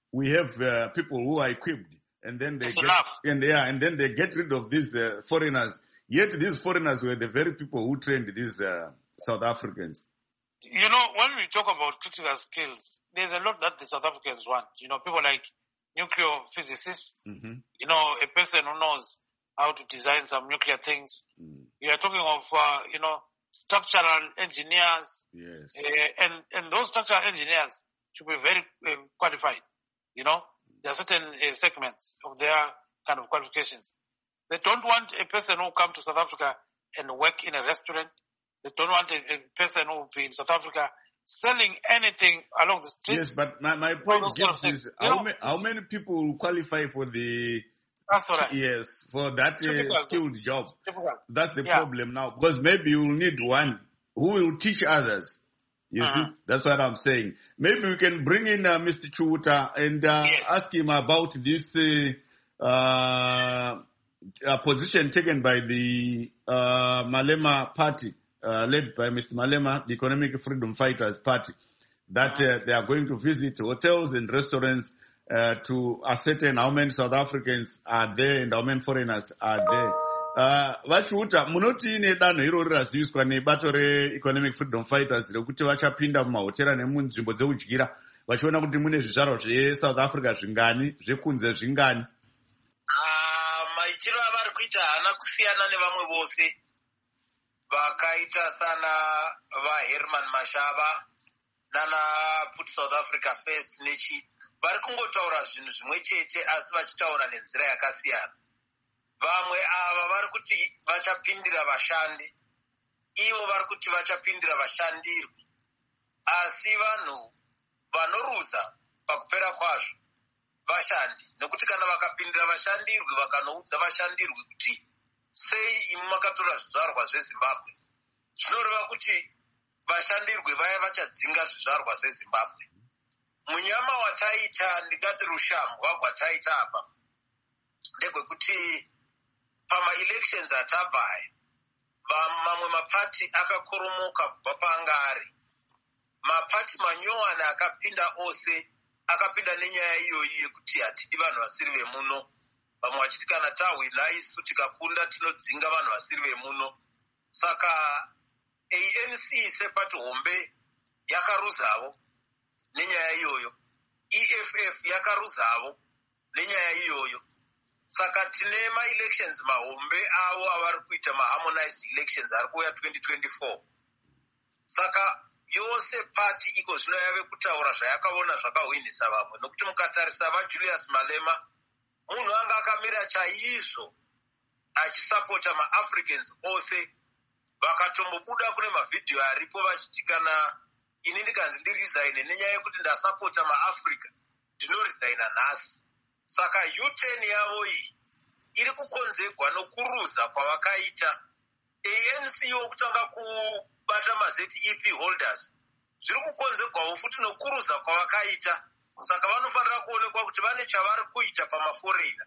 Speaker 1: we have uh, people who are equipped, and then they
Speaker 2: It's
Speaker 1: get,
Speaker 2: enough.
Speaker 1: and yeah, and then they get rid of these uh, foreigners. Yet these foreigners were the very people who trained these uh, South Africans.
Speaker 2: You know, when we talk about critical skills, there's a lot that the South Africans want. You know, people like nuclear physicists,
Speaker 1: Mm-hmm.
Speaker 2: you know, a person who knows how to design some nuclear things.
Speaker 1: Mm.
Speaker 2: We are talking of, uh, you know, structural engineers,
Speaker 1: Yes.
Speaker 2: uh, and, and those structural engineers should be very uh, qualified. You know, there are certain uh, segments of their kind of qualifications. They don't want a person who come to South Africa and work in a restaurant. They don't want a, a person who will be in South Africa selling anything along the streets.
Speaker 1: Yes, but my, my point
Speaker 2: those kind of
Speaker 1: Gibbs,
Speaker 2: things.
Speaker 1: is
Speaker 2: You
Speaker 1: how,
Speaker 2: know,
Speaker 1: ma- how many people will qualify for the
Speaker 2: That's all right.
Speaker 1: yes for that uh,
Speaker 2: Difficult.
Speaker 1: skilled job?
Speaker 2: Difficult.
Speaker 1: That's the
Speaker 2: Yeah.
Speaker 1: problem now, because maybe you will need one who will teach others. You
Speaker 2: Uh-huh.
Speaker 1: see, that's what I'm saying. Maybe we can bring in uh, Mister Chuta and uh,
Speaker 2: Yes.
Speaker 1: ask him about this uh, uh, uh, position taken by the uh, Malema party, uh, led by Mister Malema, the Economic Freedom Fighters Party, that uh, they are going to visit hotels and restaurants uh, to ascertain how many South Africans are there and how many foreigners are there. Uh, vachiuta munoti nedanho irori raziviswa nebato reEconomic Freedom Fighters rekuti vachapinda mumahotera nemunzvimbo dzekudyira vachiona kuti mune zvizvarwa zveSouth Africa zvingani, zvekunze zvingani.
Speaker 4: Ah, maitiro avari kuita haana kusiyana nevamwe vose vakaita sana vaHerman Mashava nana Put South Africa First nechi vari kungotaura zvinhu zvimwe chete asi vachitaura nenzira yakasiyana. Vamwe ava vari kuti vachapindira vashandi, ivo vari kuti vachapindira vashandirwi, asi vanhu vanoruza pakupera kwazvo vashandi, nekuti kana vakapindira vashandirwi vakanoudza vashandirwi kuti sei imi makatora zvizvarwa zveZimbabwe, zvinoreva kuti vashandirwi vaya vachadzinga zvizvarwa zveZimbabwe. Munyama wataita ndingati rushambwa rwataita apa ndegwekuti pama-elections atabva aya mamwe mapati akakoromoka kubva paanga ari. Mapati manyowani akapinda ose akapinda nenyaya iyoyi yekuti hatidi vanhu vasiri vemuno. Vamwe vachiti kana tahwina isu tikakunda tinodzinga vanhu vasiri vemuno. Saka A N C sepati hombe yakaruzavo nenyaya iyoyo. E F F yakaruzavo nenyaya iyoyo. Saka tine ma-elections mahombe avo avari kuita ma-harmonized elections ari kuuya twenty twenty-four. Saka yose pati iko zvino yave kutaura zvayakaona zvakahwinisa vamwe, nokuti mukatarisa vaJulius Malema munhu anga akamira chaizvo achisapota maAfricans ose, vakatombobuda kune mavhidhiyo aripo vachiti kana ini ndikanzi ndirizaine nenyaya yekuti ndasapota maAfrica ndinorizaina nhasi. Saka U ten yavo iyi iri kukonzerwa nokuruza kwavakaita. A N C yokutanga kubata maZ E P holders zviri kukonzerwawo futi nokuruza kwavakaita. Saka vanofanira kuonekwa kuti vane chavari kuita pamaforeina.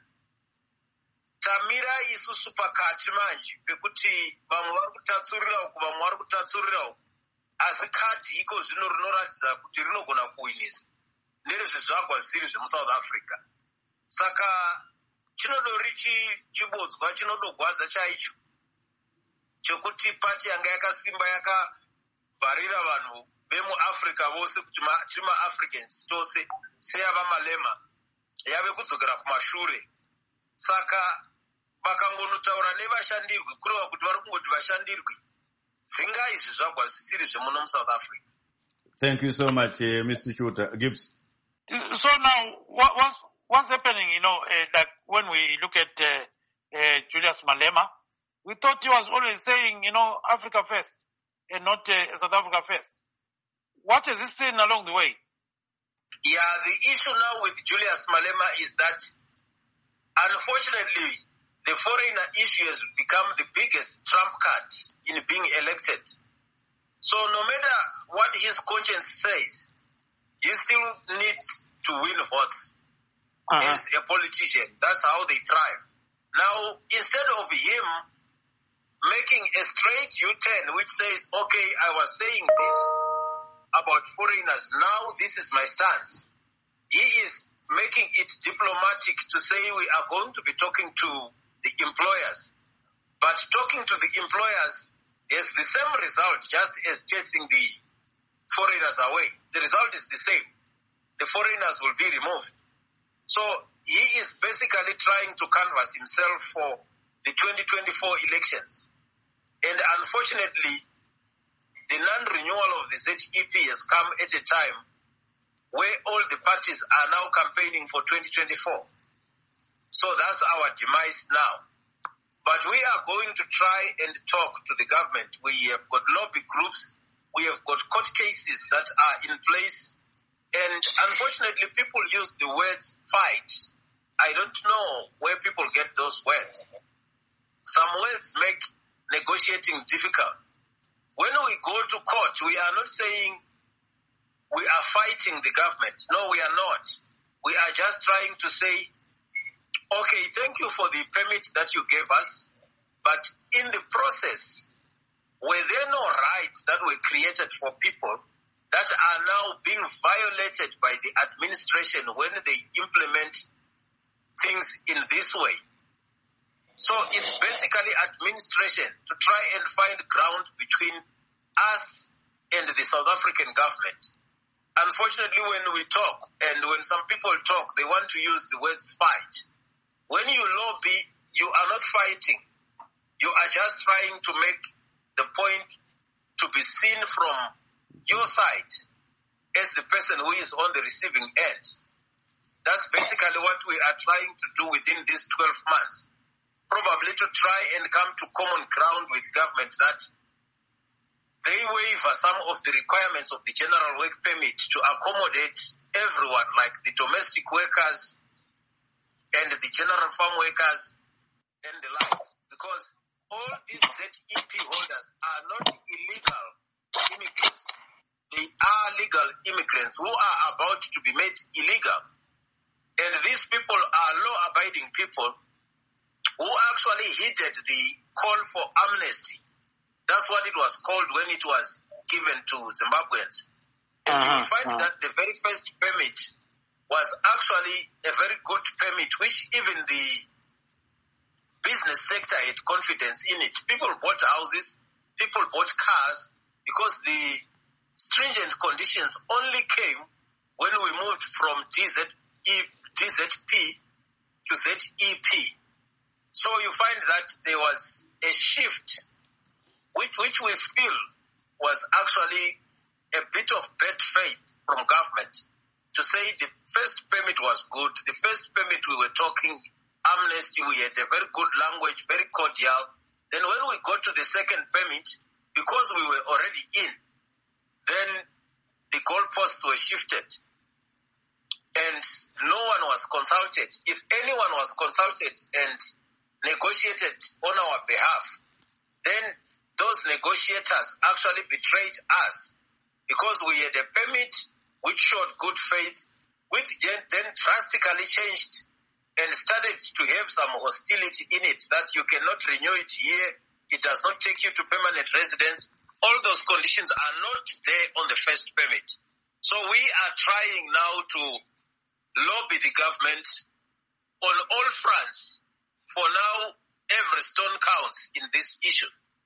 Speaker 4: Tamira isusu pakati manje pekuti vamwe vari kutatsurira uku vamwe vari kutatsurira uku, asi kadhi iko zvino rinoratidza kuti rinogona kuwinisa nerezvizvarwa zvisiri zvemuSouth Africa. Saka chinodori chibodzwa chinodogwadza chaicho chekuti pati yanga yakasimba yakavharira vanhu vemuAfrica vose kuti tiri maAfricans tose seyava Malema yave kudzokera kumashure. Saka vakangonotaura nevashandirwi kureva kuti vari kungoti vashandirwi dzinga izvi zvagwa zvisiri zvemuno muSouth Africa.
Speaker 1: Thank you so much, uh, Mister Chuta. Gibbs.
Speaker 2: So now, what, what's, what's happening, you know, uh, like when we look at uh, uh, Julius Malema, we thought he was always saying, you know, Africa first and not uh, South Africa first. What has he seen along the way?
Speaker 4: Yeah, the issue now with Julius Malema is that, unfortunately, the foreigner issue has become the biggest trump card in being elected. So no matter what his conscience says, he still needs to win votes uh-huh. as a politician. That's how they thrive. Now, instead of him making a straight U-turn which says, okay, I was saying this about foreigners, now this is my stance. He is making it diplomatic to say we are going to be talking to the employers. But talking to the employers is the same result, just as chasing the foreigners away. The result is the same. The foreigners will be removed. So he is basically trying to canvass himself for the twenty twenty-four elections. And unfortunately, the non-renewal of the Z E P has come at a time where all the parties are now campaigning for twenty twenty-four. So that's our demise now. But we are going to try and talk to the government. We have got lobby groups. We have got court cases that are in place. And unfortunately, people use the words fight. I don't know where people get those words. Some words make negotiating difficult. When we go to court, we are not saying we are fighting the government. No, we are not. We are just trying to say, okay, thank you for the permit that you gave us, but in the process, were there no rights that were created for people that are now being violated by the administration when they implement things in this way? So it's basically administration to try and find ground between us and the South African government. Unfortunately, when we talk and when some people talk, they want to use the words fight. When you lobby, you are not fighting. You are just trying to make the point to be seen from your side as the person who is on the receiving end. That's basically what we are trying to do within these twelve months. Probably to try and come to common ground with government that they waive some of the requirements of the general work permit to accommodate everyone, like the domestic workers and the general farm workers and the like. Because all these Z E P holders are not illegal immigrants. They are legal immigrants who are about to be made illegal. And these people are law-abiding people who actually heeded the call for amnesty. That's what it was called when it was given to Zimbabweans. And uh-huh. we find uh-huh. that the very first permit was actually a very good permit, which even the business sector had confidence in it. People bought houses, people bought cars, because the stringent conditions only came when we moved from D Z P to Z E P. So you find that there was a shift, which, which we feel was actually a bit of bad faith from government to say the first permit was good. The first permit we were talking amnesty, we had a very good language, very cordial. Then when we got to the second permit, because we were already in, then the goalposts were shifted. And no one was consulted. If anyone was consulted and negotiated on our behalf, then those negotiators actually betrayed us, because we had a permit which showed good faith, which then drastically changed and started to have some hostility in it, that you cannot renew it here, it does not take you to permanent residence. All those conditions are not there on the first permit. So we are trying now to lobby the government on all fronts. For now, every stone counts in this issue.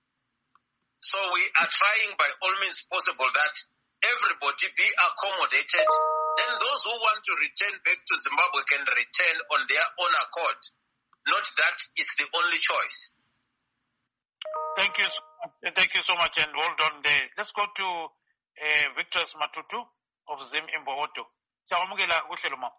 Speaker 4: So we are trying by all means possible that everybody be accommodated. Then those who want to return back to Zimbabwe can return on their own accord. Not that it's the only choice.
Speaker 2: Thank you. Thank you so much, and hold on there. Let's go to uh, Victor Matutu of Zim Imbohoto. Siyamukela kuhlelo mama.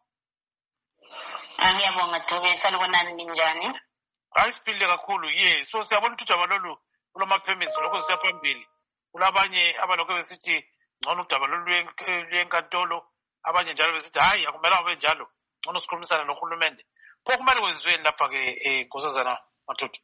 Speaker 6: Angiyabonga Dube, salibonani ninjani?
Speaker 2: Ayisiphile kakhulu ye. So siyabona ukuthi udaba lolu kulama permits lokho siyaphambili. Kulabanye abalokho besithi ngcono udaba lolu lwenkantolo, abanye njalo besithi hayi akumela ube njalo. Ngcono sikhulumisana nohulumende. Pho kumele kwenziweni lapha ke enkosazana Matutu.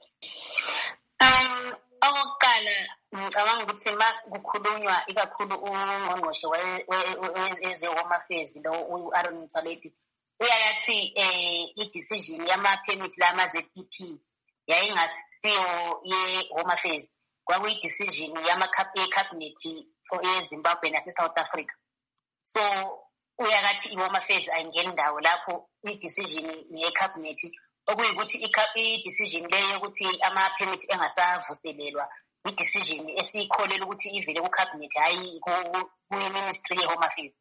Speaker 6: Um okokuqala ngicabanga ukuthi kukhulunywa ikakhulu ungqongqoshe weze-Home Affairs lo u-Aaron Motsoaledi uyayathi eh i-decision yama-permit lama-Z E P yayingasiyo ye-Home Affairs, kwakuyi-decision yama-cabinet for eZimbabwe nase-South Africa. So uyakathi i-Home Affairs ayingeni ndawo lapho i-decision ye-cabinet okuyikuthi i-decision leyo yokuthi ama-permit engasavuselelwa i-decision esiyikholela ukuthi ivele ku-cabinet hayi ku-ministry ye-Home Affairs.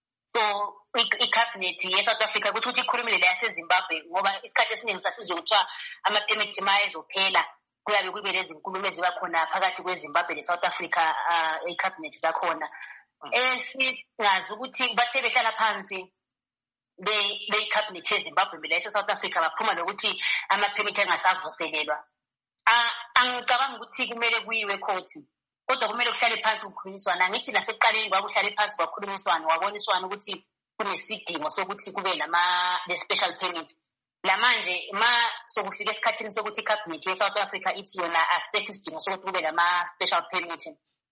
Speaker 6: So i-cabinet ye-South Africa ukuthi ukuthi ikhulumile le yaseZimbabwe ngoba isikhathi esiningi sasizwe kuthiwa ama-permit ma ezophela kuyabe kube lezi nkulumo eziba khona phakathi kweZimbabwe ne-South Africa e-cabinet zakhona. Esingazi ukuthi bathe behlala phansi be-cabinet yeZimbabwe mbele yase-South Africa baphuma nokuthi ama-permit engasavuselelwa. Angicabanga ukuthi kumele kuyiwe court, kodwa kumele kuhlale phansi kukhulunyiswana. Ngithi nasekuqaleni kwakuhlale phansi kwakhulunyiswana kwaboniswana ukuthi kunesidingo sokuthi kube le-special permit. La manje ma sokufika esikhathini sokuthi i-cabinet ye-South Africa ithi yona asikho isidingo sokuthi kube lama-special permit.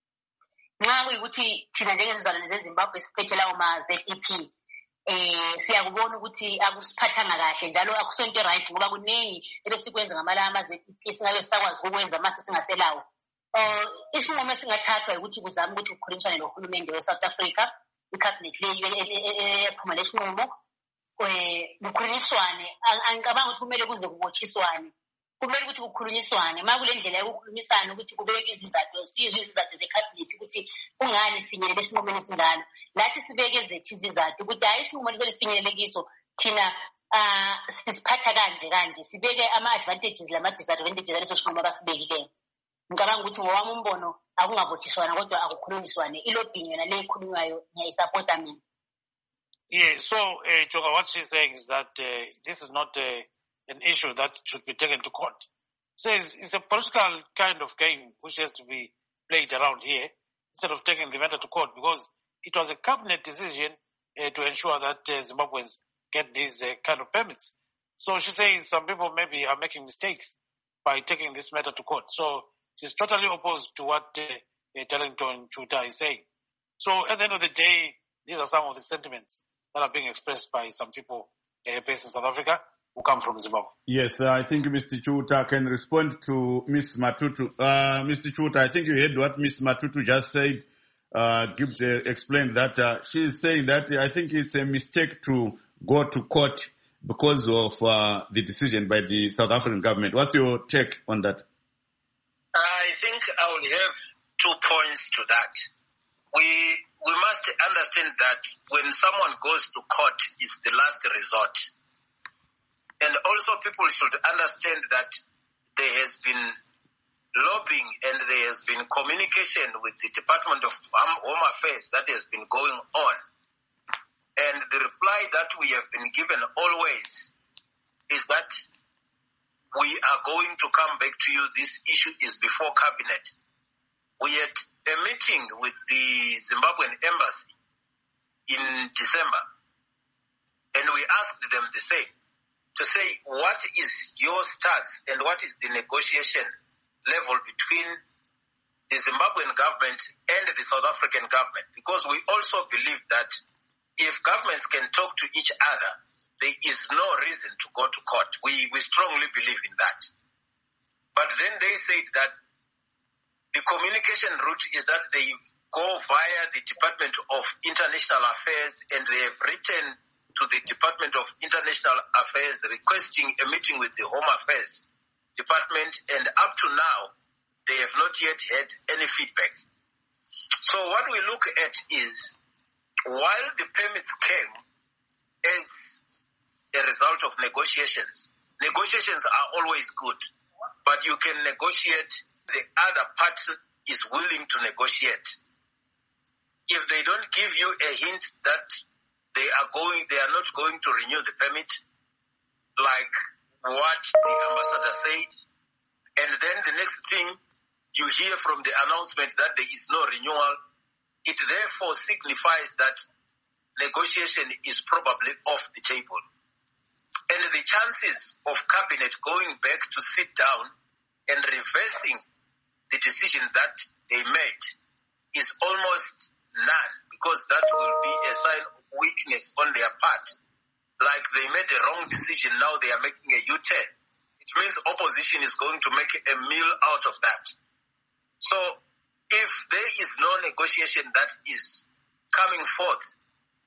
Speaker 6: Nxa kuyikuthi thina njengezizalwane zeZimbabwe siphethe lawo ma-Z E P, eh siyakubona ukuthi akusiphathanga kahle njalo akusonto right ngoba kuningi ebesikwenza ngamala ama-Z E P singabe sakwazi ukwenza mase singaselawo. Eh isinqumo esingathathwa ukuthi kuzama ukuthi kukhulunyiswane nohulumende we-South Africa, i-cabinet leyo ephuma lesinqumo eh kukhulunyiswane. Angicabanga ukuthi kumele kuze kubotshiswane, kumele ukuthi kukhulunyiswane ma kule ndlela yokukhulumisana ukuthi kubeke izizathu sizwe izizathu ze-cabinet ukuthi kungani sifinyelele esinqumweni esinjalo. Lathi sibeke zethu izizathu ukuthi hayi isinqumo lesifinyelele kiso thina sisiphatha kanje kanje, sibeke ama-advantages lama-disadvantages aleso sinqumo abasibekileyo. Ngicabanga ukuthi ngowami umbono akungabotshiswana kodwa akukhulunyiswane. Ilobhinyo yona le ekhulunywayo ngiyayisapota mina.
Speaker 2: Yeah, so uh, Joka, what she's saying is that uh, this is not uh, an issue that should be taken to court. So it's, it's a political kind of game which has to be played around here instead of taking the matter to court, because it was a cabinet decision uh, to ensure that uh, Zimbabweans get these uh, kind of permits. So she says some people maybe are making mistakes by taking this matter to court. So she's totally opposed to what uh, uh, Darlington Chuta is saying. So at the end of the day, these are some of the sentiments that are being expressed by some people uh, based in South Africa who come from Zimbabwe.
Speaker 1: Yes, uh, I think Mister Chuta can respond to Miss Matutu. Uh, Mister Chuta, I think you heard what Miss Matutu just said. Uh, Gibbs uh, explained that uh, she is saying that uh, I think it's a mistake to go to court because of uh, the decision by the South African government. What's your take on that?
Speaker 4: I think I will have two points to that. We we must understand that when someone goes to court, it's the last resort. And also people should understand that there has been lobbying and there has been communication with the Department of Home Affairs that has been going on. And the reply that we have been given always is that we are going to come back to you. This issue is before cabinet. We had a meeting with the Zimbabwean embassy in December, and we asked them the same, to say what is your stance and what is the negotiation level between the Zimbabwean government and the South African government, because we also believe that if governments can talk to each other, there is no reason to go to court. We, we strongly believe in that. But then they said that the communication route is that they go via the Department of International Affairs, and they have written to the Department of International Affairs requesting a meeting with the Home Affairs Department, and up to now, they have not yet had any feedback. So what we look at is, while the permits came as a result of negotiations, negotiations are always good, but you can negotiate, the other party is willing to negotiate. If they don't give you a hint that they are going, they are not going to renew the permit, like what the ambassador said, and then the next thing you hear from the announcement that there is no renewal, it therefore signifies that negotiation is probably off the table. And the chances of cabinet going back to sit down and reversing the decision that they made is almost none, because that will be a sign of weakness on their part. Like they made a wrong decision, now they are making a U-turn. It means opposition is going to make a meal out of that. So if there is no negotiation that is coming forth,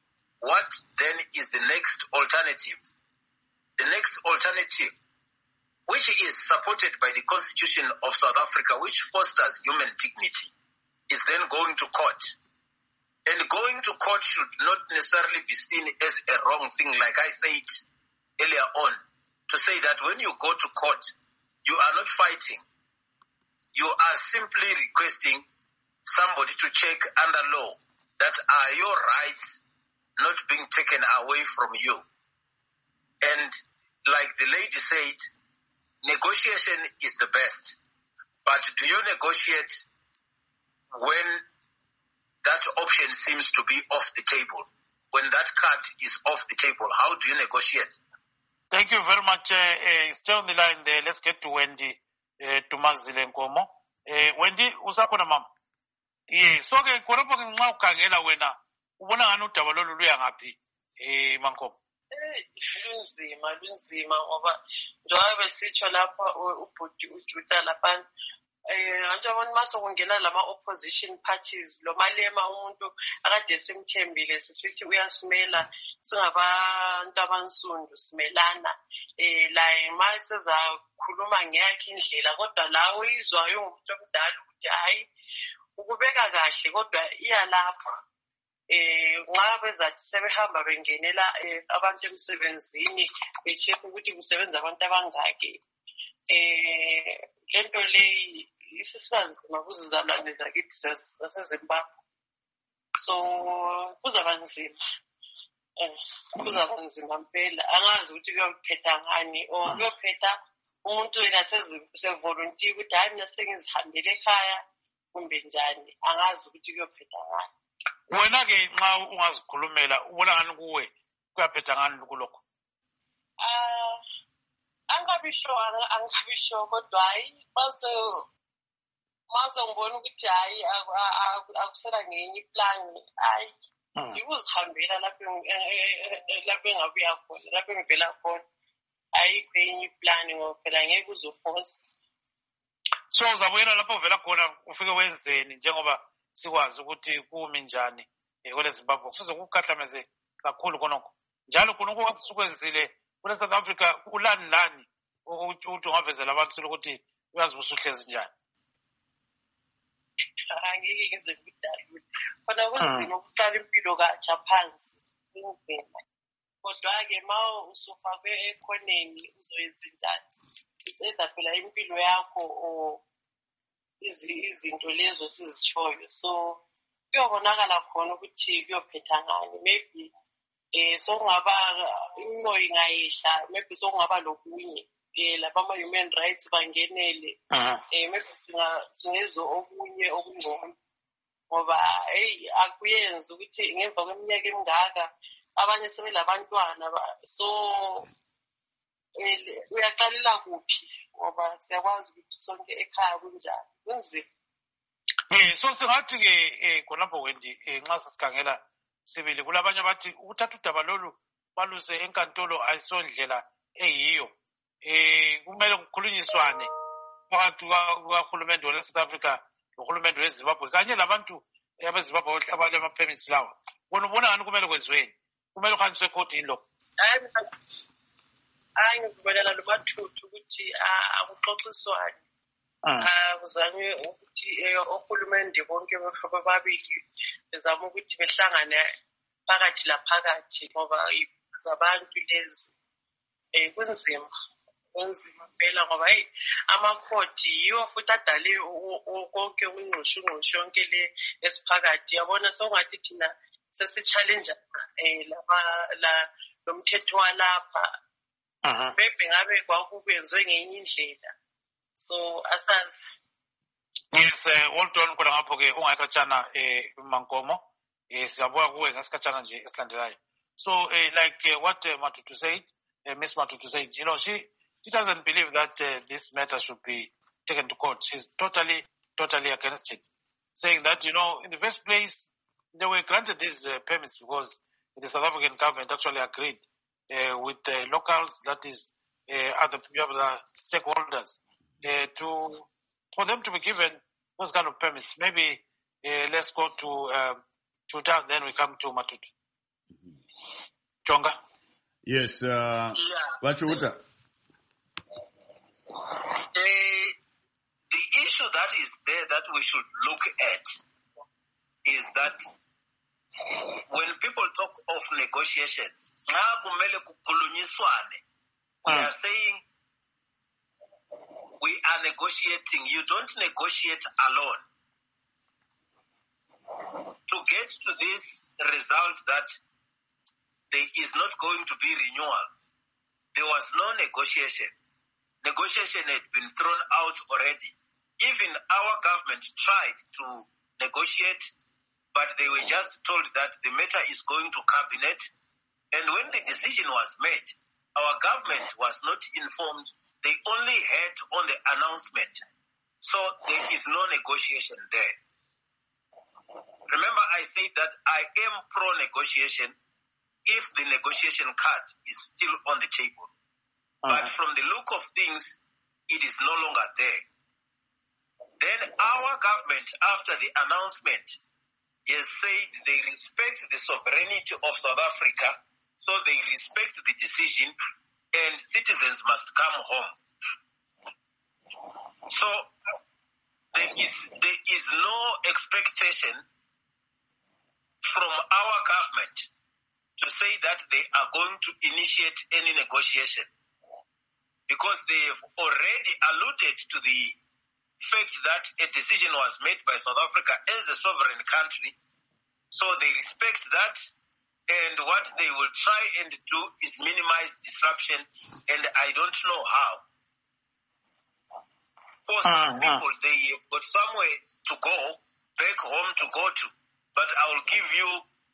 Speaker 4: what then is the next alternative? The next alternative, which is supported by the Constitution of South Africa, which fosters human dignity, is then going to court. And going to court should not necessarily be seen as a wrong thing, like I said earlier on, to say that when you go to court, you are not fighting. You are simply requesting somebody to check under law that are your rights not being taken away from you. And like the lady said, negotiation is the best. But do you negotiate when that option seems to be off the table? When that card is off the table, how do you negotiate?
Speaker 2: Thank you very much. Uh, uh, stay on the line there. Let's get to Wendy uh, Tumazile Nkomo. Uh, Wendy, usakona mama? Yeah, so ke konopo nxa ukhangela wena ubona ngani udaba lolu luya ngaphi eh Mankomo?
Speaker 5: Eh lunzima lunzima ngoba njengoba besitsho lapha ubhuti uJuta lapha eh anjabona mase kungena lama opposition parties lo Malema umuntu akade simthembile sisithi uyasimela singabantu abansundu simelana eh la mase zakhuluma ngeyakhe indlela kodwa la uyizwayo umuntu omdala ukuthi hayi ukubeka kahle kodwa iyalapha eh nxa bezathi sebehamba bengenela abantu emsebenzini becheck ukuthi kusebenza abantu abangaki eh lento leyi isisibanzima kuzizalwane zakithi zaseZimbabwe so kuzaba nzima eh kuzaba nzima impela angazi ukuthi kuyophetha ngani o kuyophetha umuntu wena sevolunteer ukuthi hayi mina sengizihambele ekhaya kumbe njani angazi ukuthi kuyophetha ngani.
Speaker 2: Wena ke nxa ungazikhulumela ubona ngani kuwe kuyaphetha ngani kulokho?
Speaker 5: Ah angabisho angabisho kodwa hayi base mase ngibona ukuthi hayi akusela ngenye iplan hayi ikuzihambela lapho lapho engabuya khona lapho engivela khona hayi kwenye iplan ngoba ngeke uzoforce.
Speaker 2: So uzabuyela lapho uvela khona ufike wenzeni njengoba sikwazi ukuthi kumi njani kwele Zimbabwe kusuze kukhathameze kakhulu konoko njalo konoko kwasukwenzile kule South Africa ulani lani ukuthi ungavezela abantu sokuthi uyazibusa uhlezi njani?
Speaker 5: Angeke ngize ngidalule kodwa kunzima ukuqala impilo katsha phansi ingvela kodwa ke ma usufakwe ekhoneni uzoyenza njani isenza phela impilo yakho o izinto lezo sizitshoyo so kuyobonakala khona ukuthi kuyophetha ngani maybe eh sokungaba imoya ingayihla maybe sokungaba lokunye eh lapha ama human rights bangenele eh maybe singa singezo okunye okungcono ngoba hey akuyenza ukuthi ngemva kweminyaka emingaka abanye sebelabantwana so eh uyaqalela kuphi ngoba siyakwazi ukuthi sonke ekhaya kunjani kunzima.
Speaker 2: Eh so singathi ke eh khonapho Wendy nxa sisikhangela sibili kulabanye abathi ukuthatha udaba lolu baluse enkantolo ayisondlela eyiyo eh kumele kukhulunyiswane phakathi kwaHulumende wa South Africa noHulumende weZimbabwe kanye labantu abeZimbabwe abale ama permits lawo wona ubona ngani kumele kwenziweni kumele kuhanjiswe court lo
Speaker 5: hayi hayi ngikubonela lo mathuthu ukuthi akuxoxiswane ah kuzanywe ukuthi ohulumende bonke befike babili bezama ukuthi behlangane phakathi la phakathi ngoba zabantu lezi eh kunzima kunzima phela ngoba hey amakhoti yiwo futhi adale konke ungqushu ungqushu yonke le esiphakathi yabona sokungathi thina sesi challenge eh lapha la lomthetho walapha aha bebe ngabe kwakubenzwe ngenye indlela so asazi.
Speaker 2: Yes, hold on khona ngapho ke ungayikhatshana eh Mankomo eh siyabuya kuwe ngasikhatshana nje esilandelayo. So uh, like uh, what uh, Matutu said, uh, Miss Matutu said, you know, she she doesn't believe that uh, this matter should be taken to court. She's totally, totally against it, saying that, you know, in the first place, they were granted these uh, permits because the South African government actually agreed uh, with the locals, that is, uh, other other stakeholders, uh, to for them to be given those kind of permits. Maybe uh, let's go to um, to that, then we come to Matutu. Jonga.
Speaker 1: Yes, uh,
Speaker 4: Yeah.
Speaker 1: Vachuta.
Speaker 4: Uh, the issue that is there that we should look at is that when people talk of negotiations, we are saying we are negotiating. You don't negotiate alone. To get to this result that there is not going to be renewal, there was no negotiation. Negotiation had been thrown out already. Even our government tried to negotiate, but they were just told that the matter is going to cabinet. And when the decision was made, our government was not informed. They only heard on the announcement. So there is no negotiation there. Remember, I said that I am pro-negotiation if the negotiation card is still on the table. Uh-huh. But from the look of things, it is no longer there. Then our government, after the announcement, has said they respect the sovereignty of South Africa, so they respect the decision, and citizens must come home. So there is, there is no expectation from our government to say that they are going to initiate any negotiation, because they have already alluded to the fact that a decision was made by South Africa as a sovereign country, so they respect that, and what they will try and do is minimize disruption, and I don't know how. For some uh-huh. people, they have got somewhere to go, back home to go to, but I will give you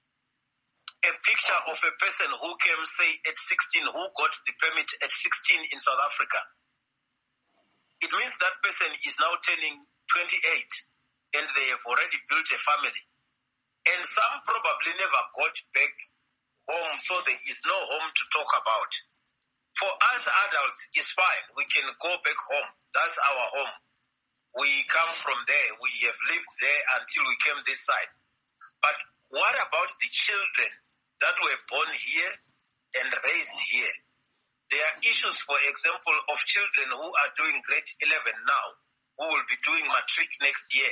Speaker 4: a picture of a person who came, say, at sixteen, who got the permit at sixteen in South Africa. It means that person is now turning twenty-eight, and they have already built a family. And some probably never got back home, so there is no home to talk about. For us adults, it's fine. We can go back home. That's our home. We come from there. We have lived there until we came this side. But what about the children that were born here and raised here? There are issues, for example, of children who are doing grade eleven now, who will be doing matric next year.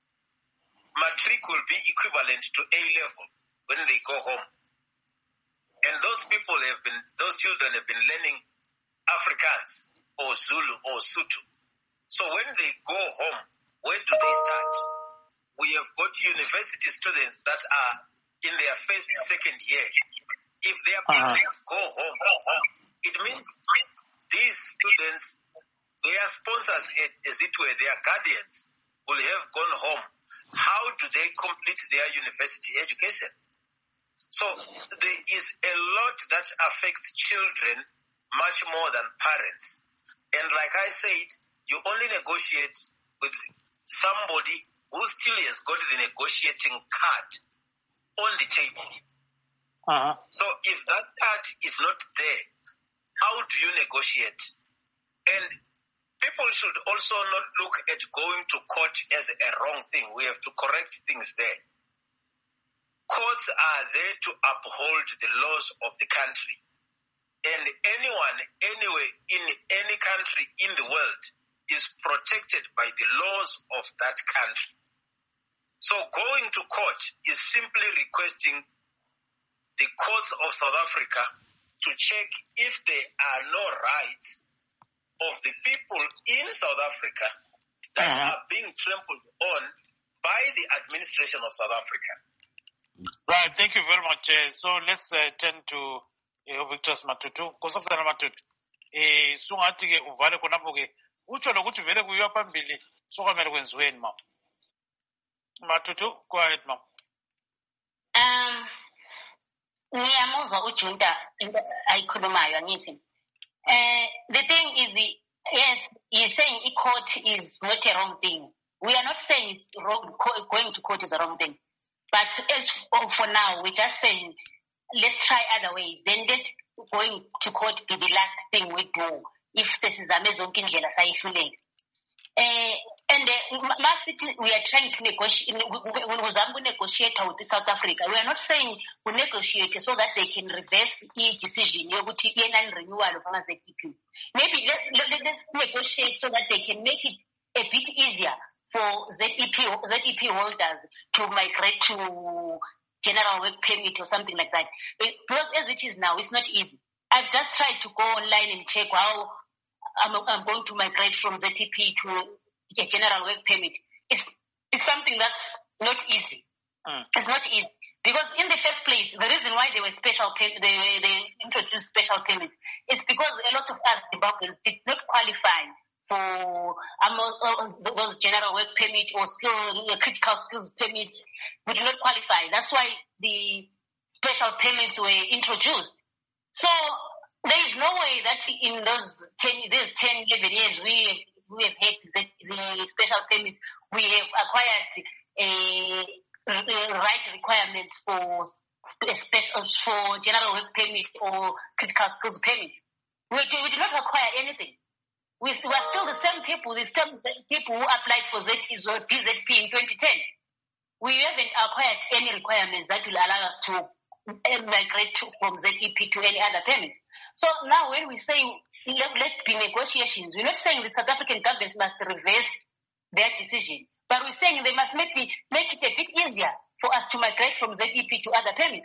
Speaker 4: Matric will be equivalent to A level when they go home. And those people have been, those children have been learning Afrikaans or Zulu or Sotho. So when they go home, where do they start? We have got university students that are in their first, second year. If their parents uh-huh. go home, it means these students, their sponsors, as it were, their guardians, will have gone home. How do they complete their university education? So there is a lot that affects children much more than parents. And like I said, you only negotiate with somebody who still has got the negotiating card on the table. Uh-huh. So if that card is not there, how do you negotiate? And people should also not look at going to court as a wrong thing. We have to correct things there. Courts are there to uphold the laws of the country. And anyone, anywhere, in any country in the world is protected by the laws of that country. So going to court is simply requesting the courts of South Africa to check if there are no rights of the people in South Africa that uh-huh. are being trampled on by the administration of South Africa.
Speaker 2: Right, thank you very much. Uh, so let's uh, turn to uh, Victor Matutu. Kusasana Matutu. Eh, sungati ke uvale konapo ke ucho lokuthi vele kuyiwa phambili sokwamele kwenziweni ma. Matutu, go ahead ma.
Speaker 6: Um ngiyamuzwa uJunta into ayikhulumayo ngithi. Uh, the thing is, the, yes, he's saying a court is not a wrong thing. We are not saying it's wrong, going to court is a wrong thing. But as for now, we're just saying, let's try other ways. Then let going to court be the last thing we do. If this is a mezonki ndlela sayihluleka. Eh, And uh, we are trying to negotiate, negotiate with South Africa. We are not saying we negotiate so that they can reverse the decision, renewal of Z E P. Maybe let, let, let's negotiate so that they can make it a bit easier for Z E P, Z E P holders to migrate to general work permit or something like that. Because as it is now, it's not easy. I've just tried to go online and check how I'm, I'm going to migrate from Z E P to a general work permit. It's, it's something that's not easy. Mm. It's not easy. Because in the first place, the reason why they were special, they, they introduced special permits is because a lot of us Zimbabweans did not qualify for um, uh, those general work permit or skill, uh, critical skills permits. We do not qualify. That's why the special permits were introduced. So there is no way that in those ten, these ten, eleven years we we have had the, the special permits, we have acquired a, a right requirements for special for general work permit or critical skills permit. We do, we do not acquire anything. We, we are still the same people, the same people who applied for Z E P or D Z P in twenty ten. We haven't acquired any requirements that will allow us to migrate to, from Z E P to any other permit. So now when we say let, let's be negotiations, we're not saying the South African government must reverse their decision, but we're saying they must make, the, make it a bit easier for us to migrate from Z E P to other permits.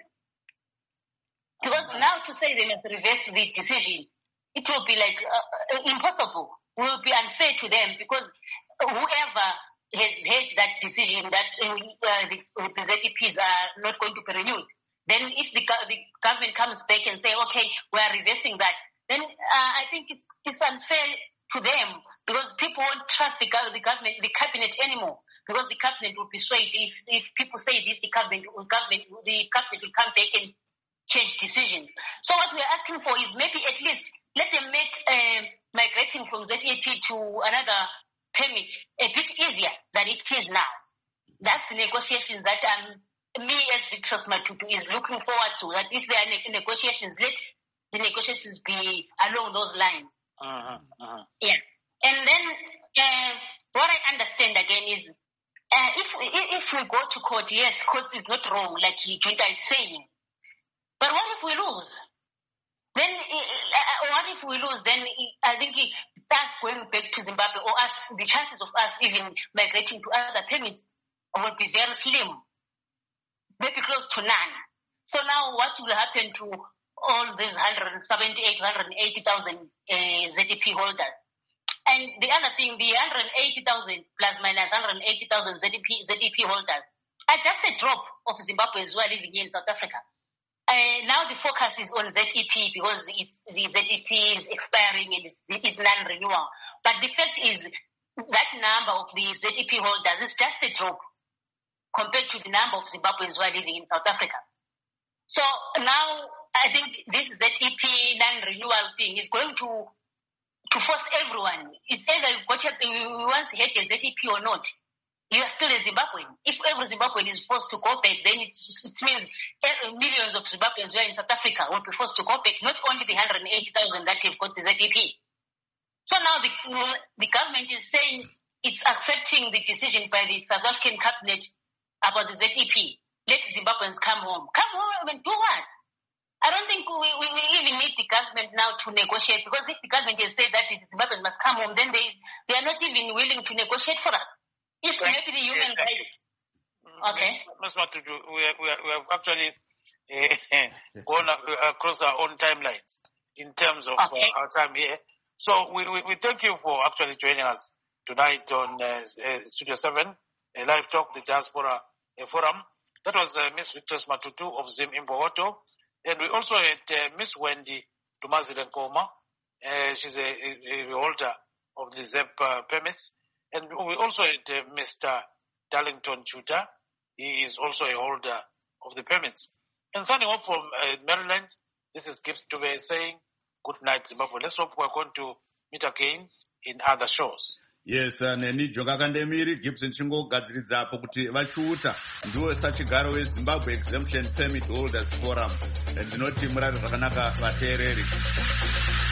Speaker 6: Because now to say they must reverse the decision, it will be like uh, impossible. It will be unfair to them because whoever has had that decision that uh, the, the Z E Ps are not going to be renewed, then if the, the government comes back and say, okay, we are reversing that, then uh, I think it's, it's unfair to them because people won't trust the, the government, the cabinet anymore. Because the cabinet will be swayed. If, if people say this, the cabinet, government, the cabinet will come back and change decisions. So what we are asking for is maybe at least let them make uh, migrating from Z E P to another permit a bit easier than it is now. That's the negotiations that um, me as Victor Matutu is looking forward to. That if there are ne- negotiations, let the negotiations be along those lines.
Speaker 2: Uh-huh, uh-huh.
Speaker 6: Yeah. And then uh, what I understand again is uh, if, if we go to court, yes, court is not wrong, like Junta is saying. But what if we lose? Then, uh, what if we lose? Then I think us going back to Zimbabwe or us, the chances of us even migrating to other permits will be very slim, maybe close to none. So now what will happen to all these one hundred seventy-eight, one hundred eighty thousand uh, Z E P holders? And the other thing, the one hundred eighty thousand plus minus one hundred eighty thousand Z E P, Z E P holders are just a drop of Zimbabweans who are living here in South Africa. Uh, now the focus is on Z E P because it's, the Z E P is expiring and it's, it's non-renewal. But the fact is that number of the Z E P holders is just a drop compared to the number of Zimbabweans who are living in South Africa. So now I think this Z E P non-renewal thing is going to to force everyone. It's either you want to hate a Z E P or not. You are still a Zimbabwean. If every Zimbabwean is forced to go back, then it, it means millions of Zimbabweans who are in South Africa will be forced to go back, not only the one hundred eighty thousand that have got the Z E P. So now the, the government is saying it's accepting the decision by the South African cabinet about the Z E P. Let Zimbabweans come home. Come home and do what? I don't think we, we, we even need the government now to negotiate, because if the government has said that the Zimbabweans must come home, then they, they are not even willing to negotiate for us. If maybe the human rights. Okay.
Speaker 2: Miz Matutu, we, we, we have actually uh, gone across our own timelines in terms of
Speaker 6: okay.
Speaker 2: uh, our time here. So we, we, we thank you for actually joining us tonight on uh, uh, Studio seven, uh, Live Talk, the Diaspora uh, Forum. That was uh, Miz Victor Matutu of Zim Imbowoto. And we also had uh, Miss Wendy Dumazilenkoma. Uh, she's a, a, a holder of the Z E P uh, permits. And we also had uh, Mister Darlington Chuta. He is also a holder of the permits. And signing off from uh, Maryland, this is Gibbs Dube saying, good night, Zimbabwe. Let's hope we're going to meet again in other shows.
Speaker 1: Yes, neni Joka Kandemiri, Gibson Chingo, Gadziridza, Pokuti, Vachuta, Duo Sachigaro with Zimbabwe Exemption Permit Holders Forum, and Zinoti Murad Rakanaka Vatereri.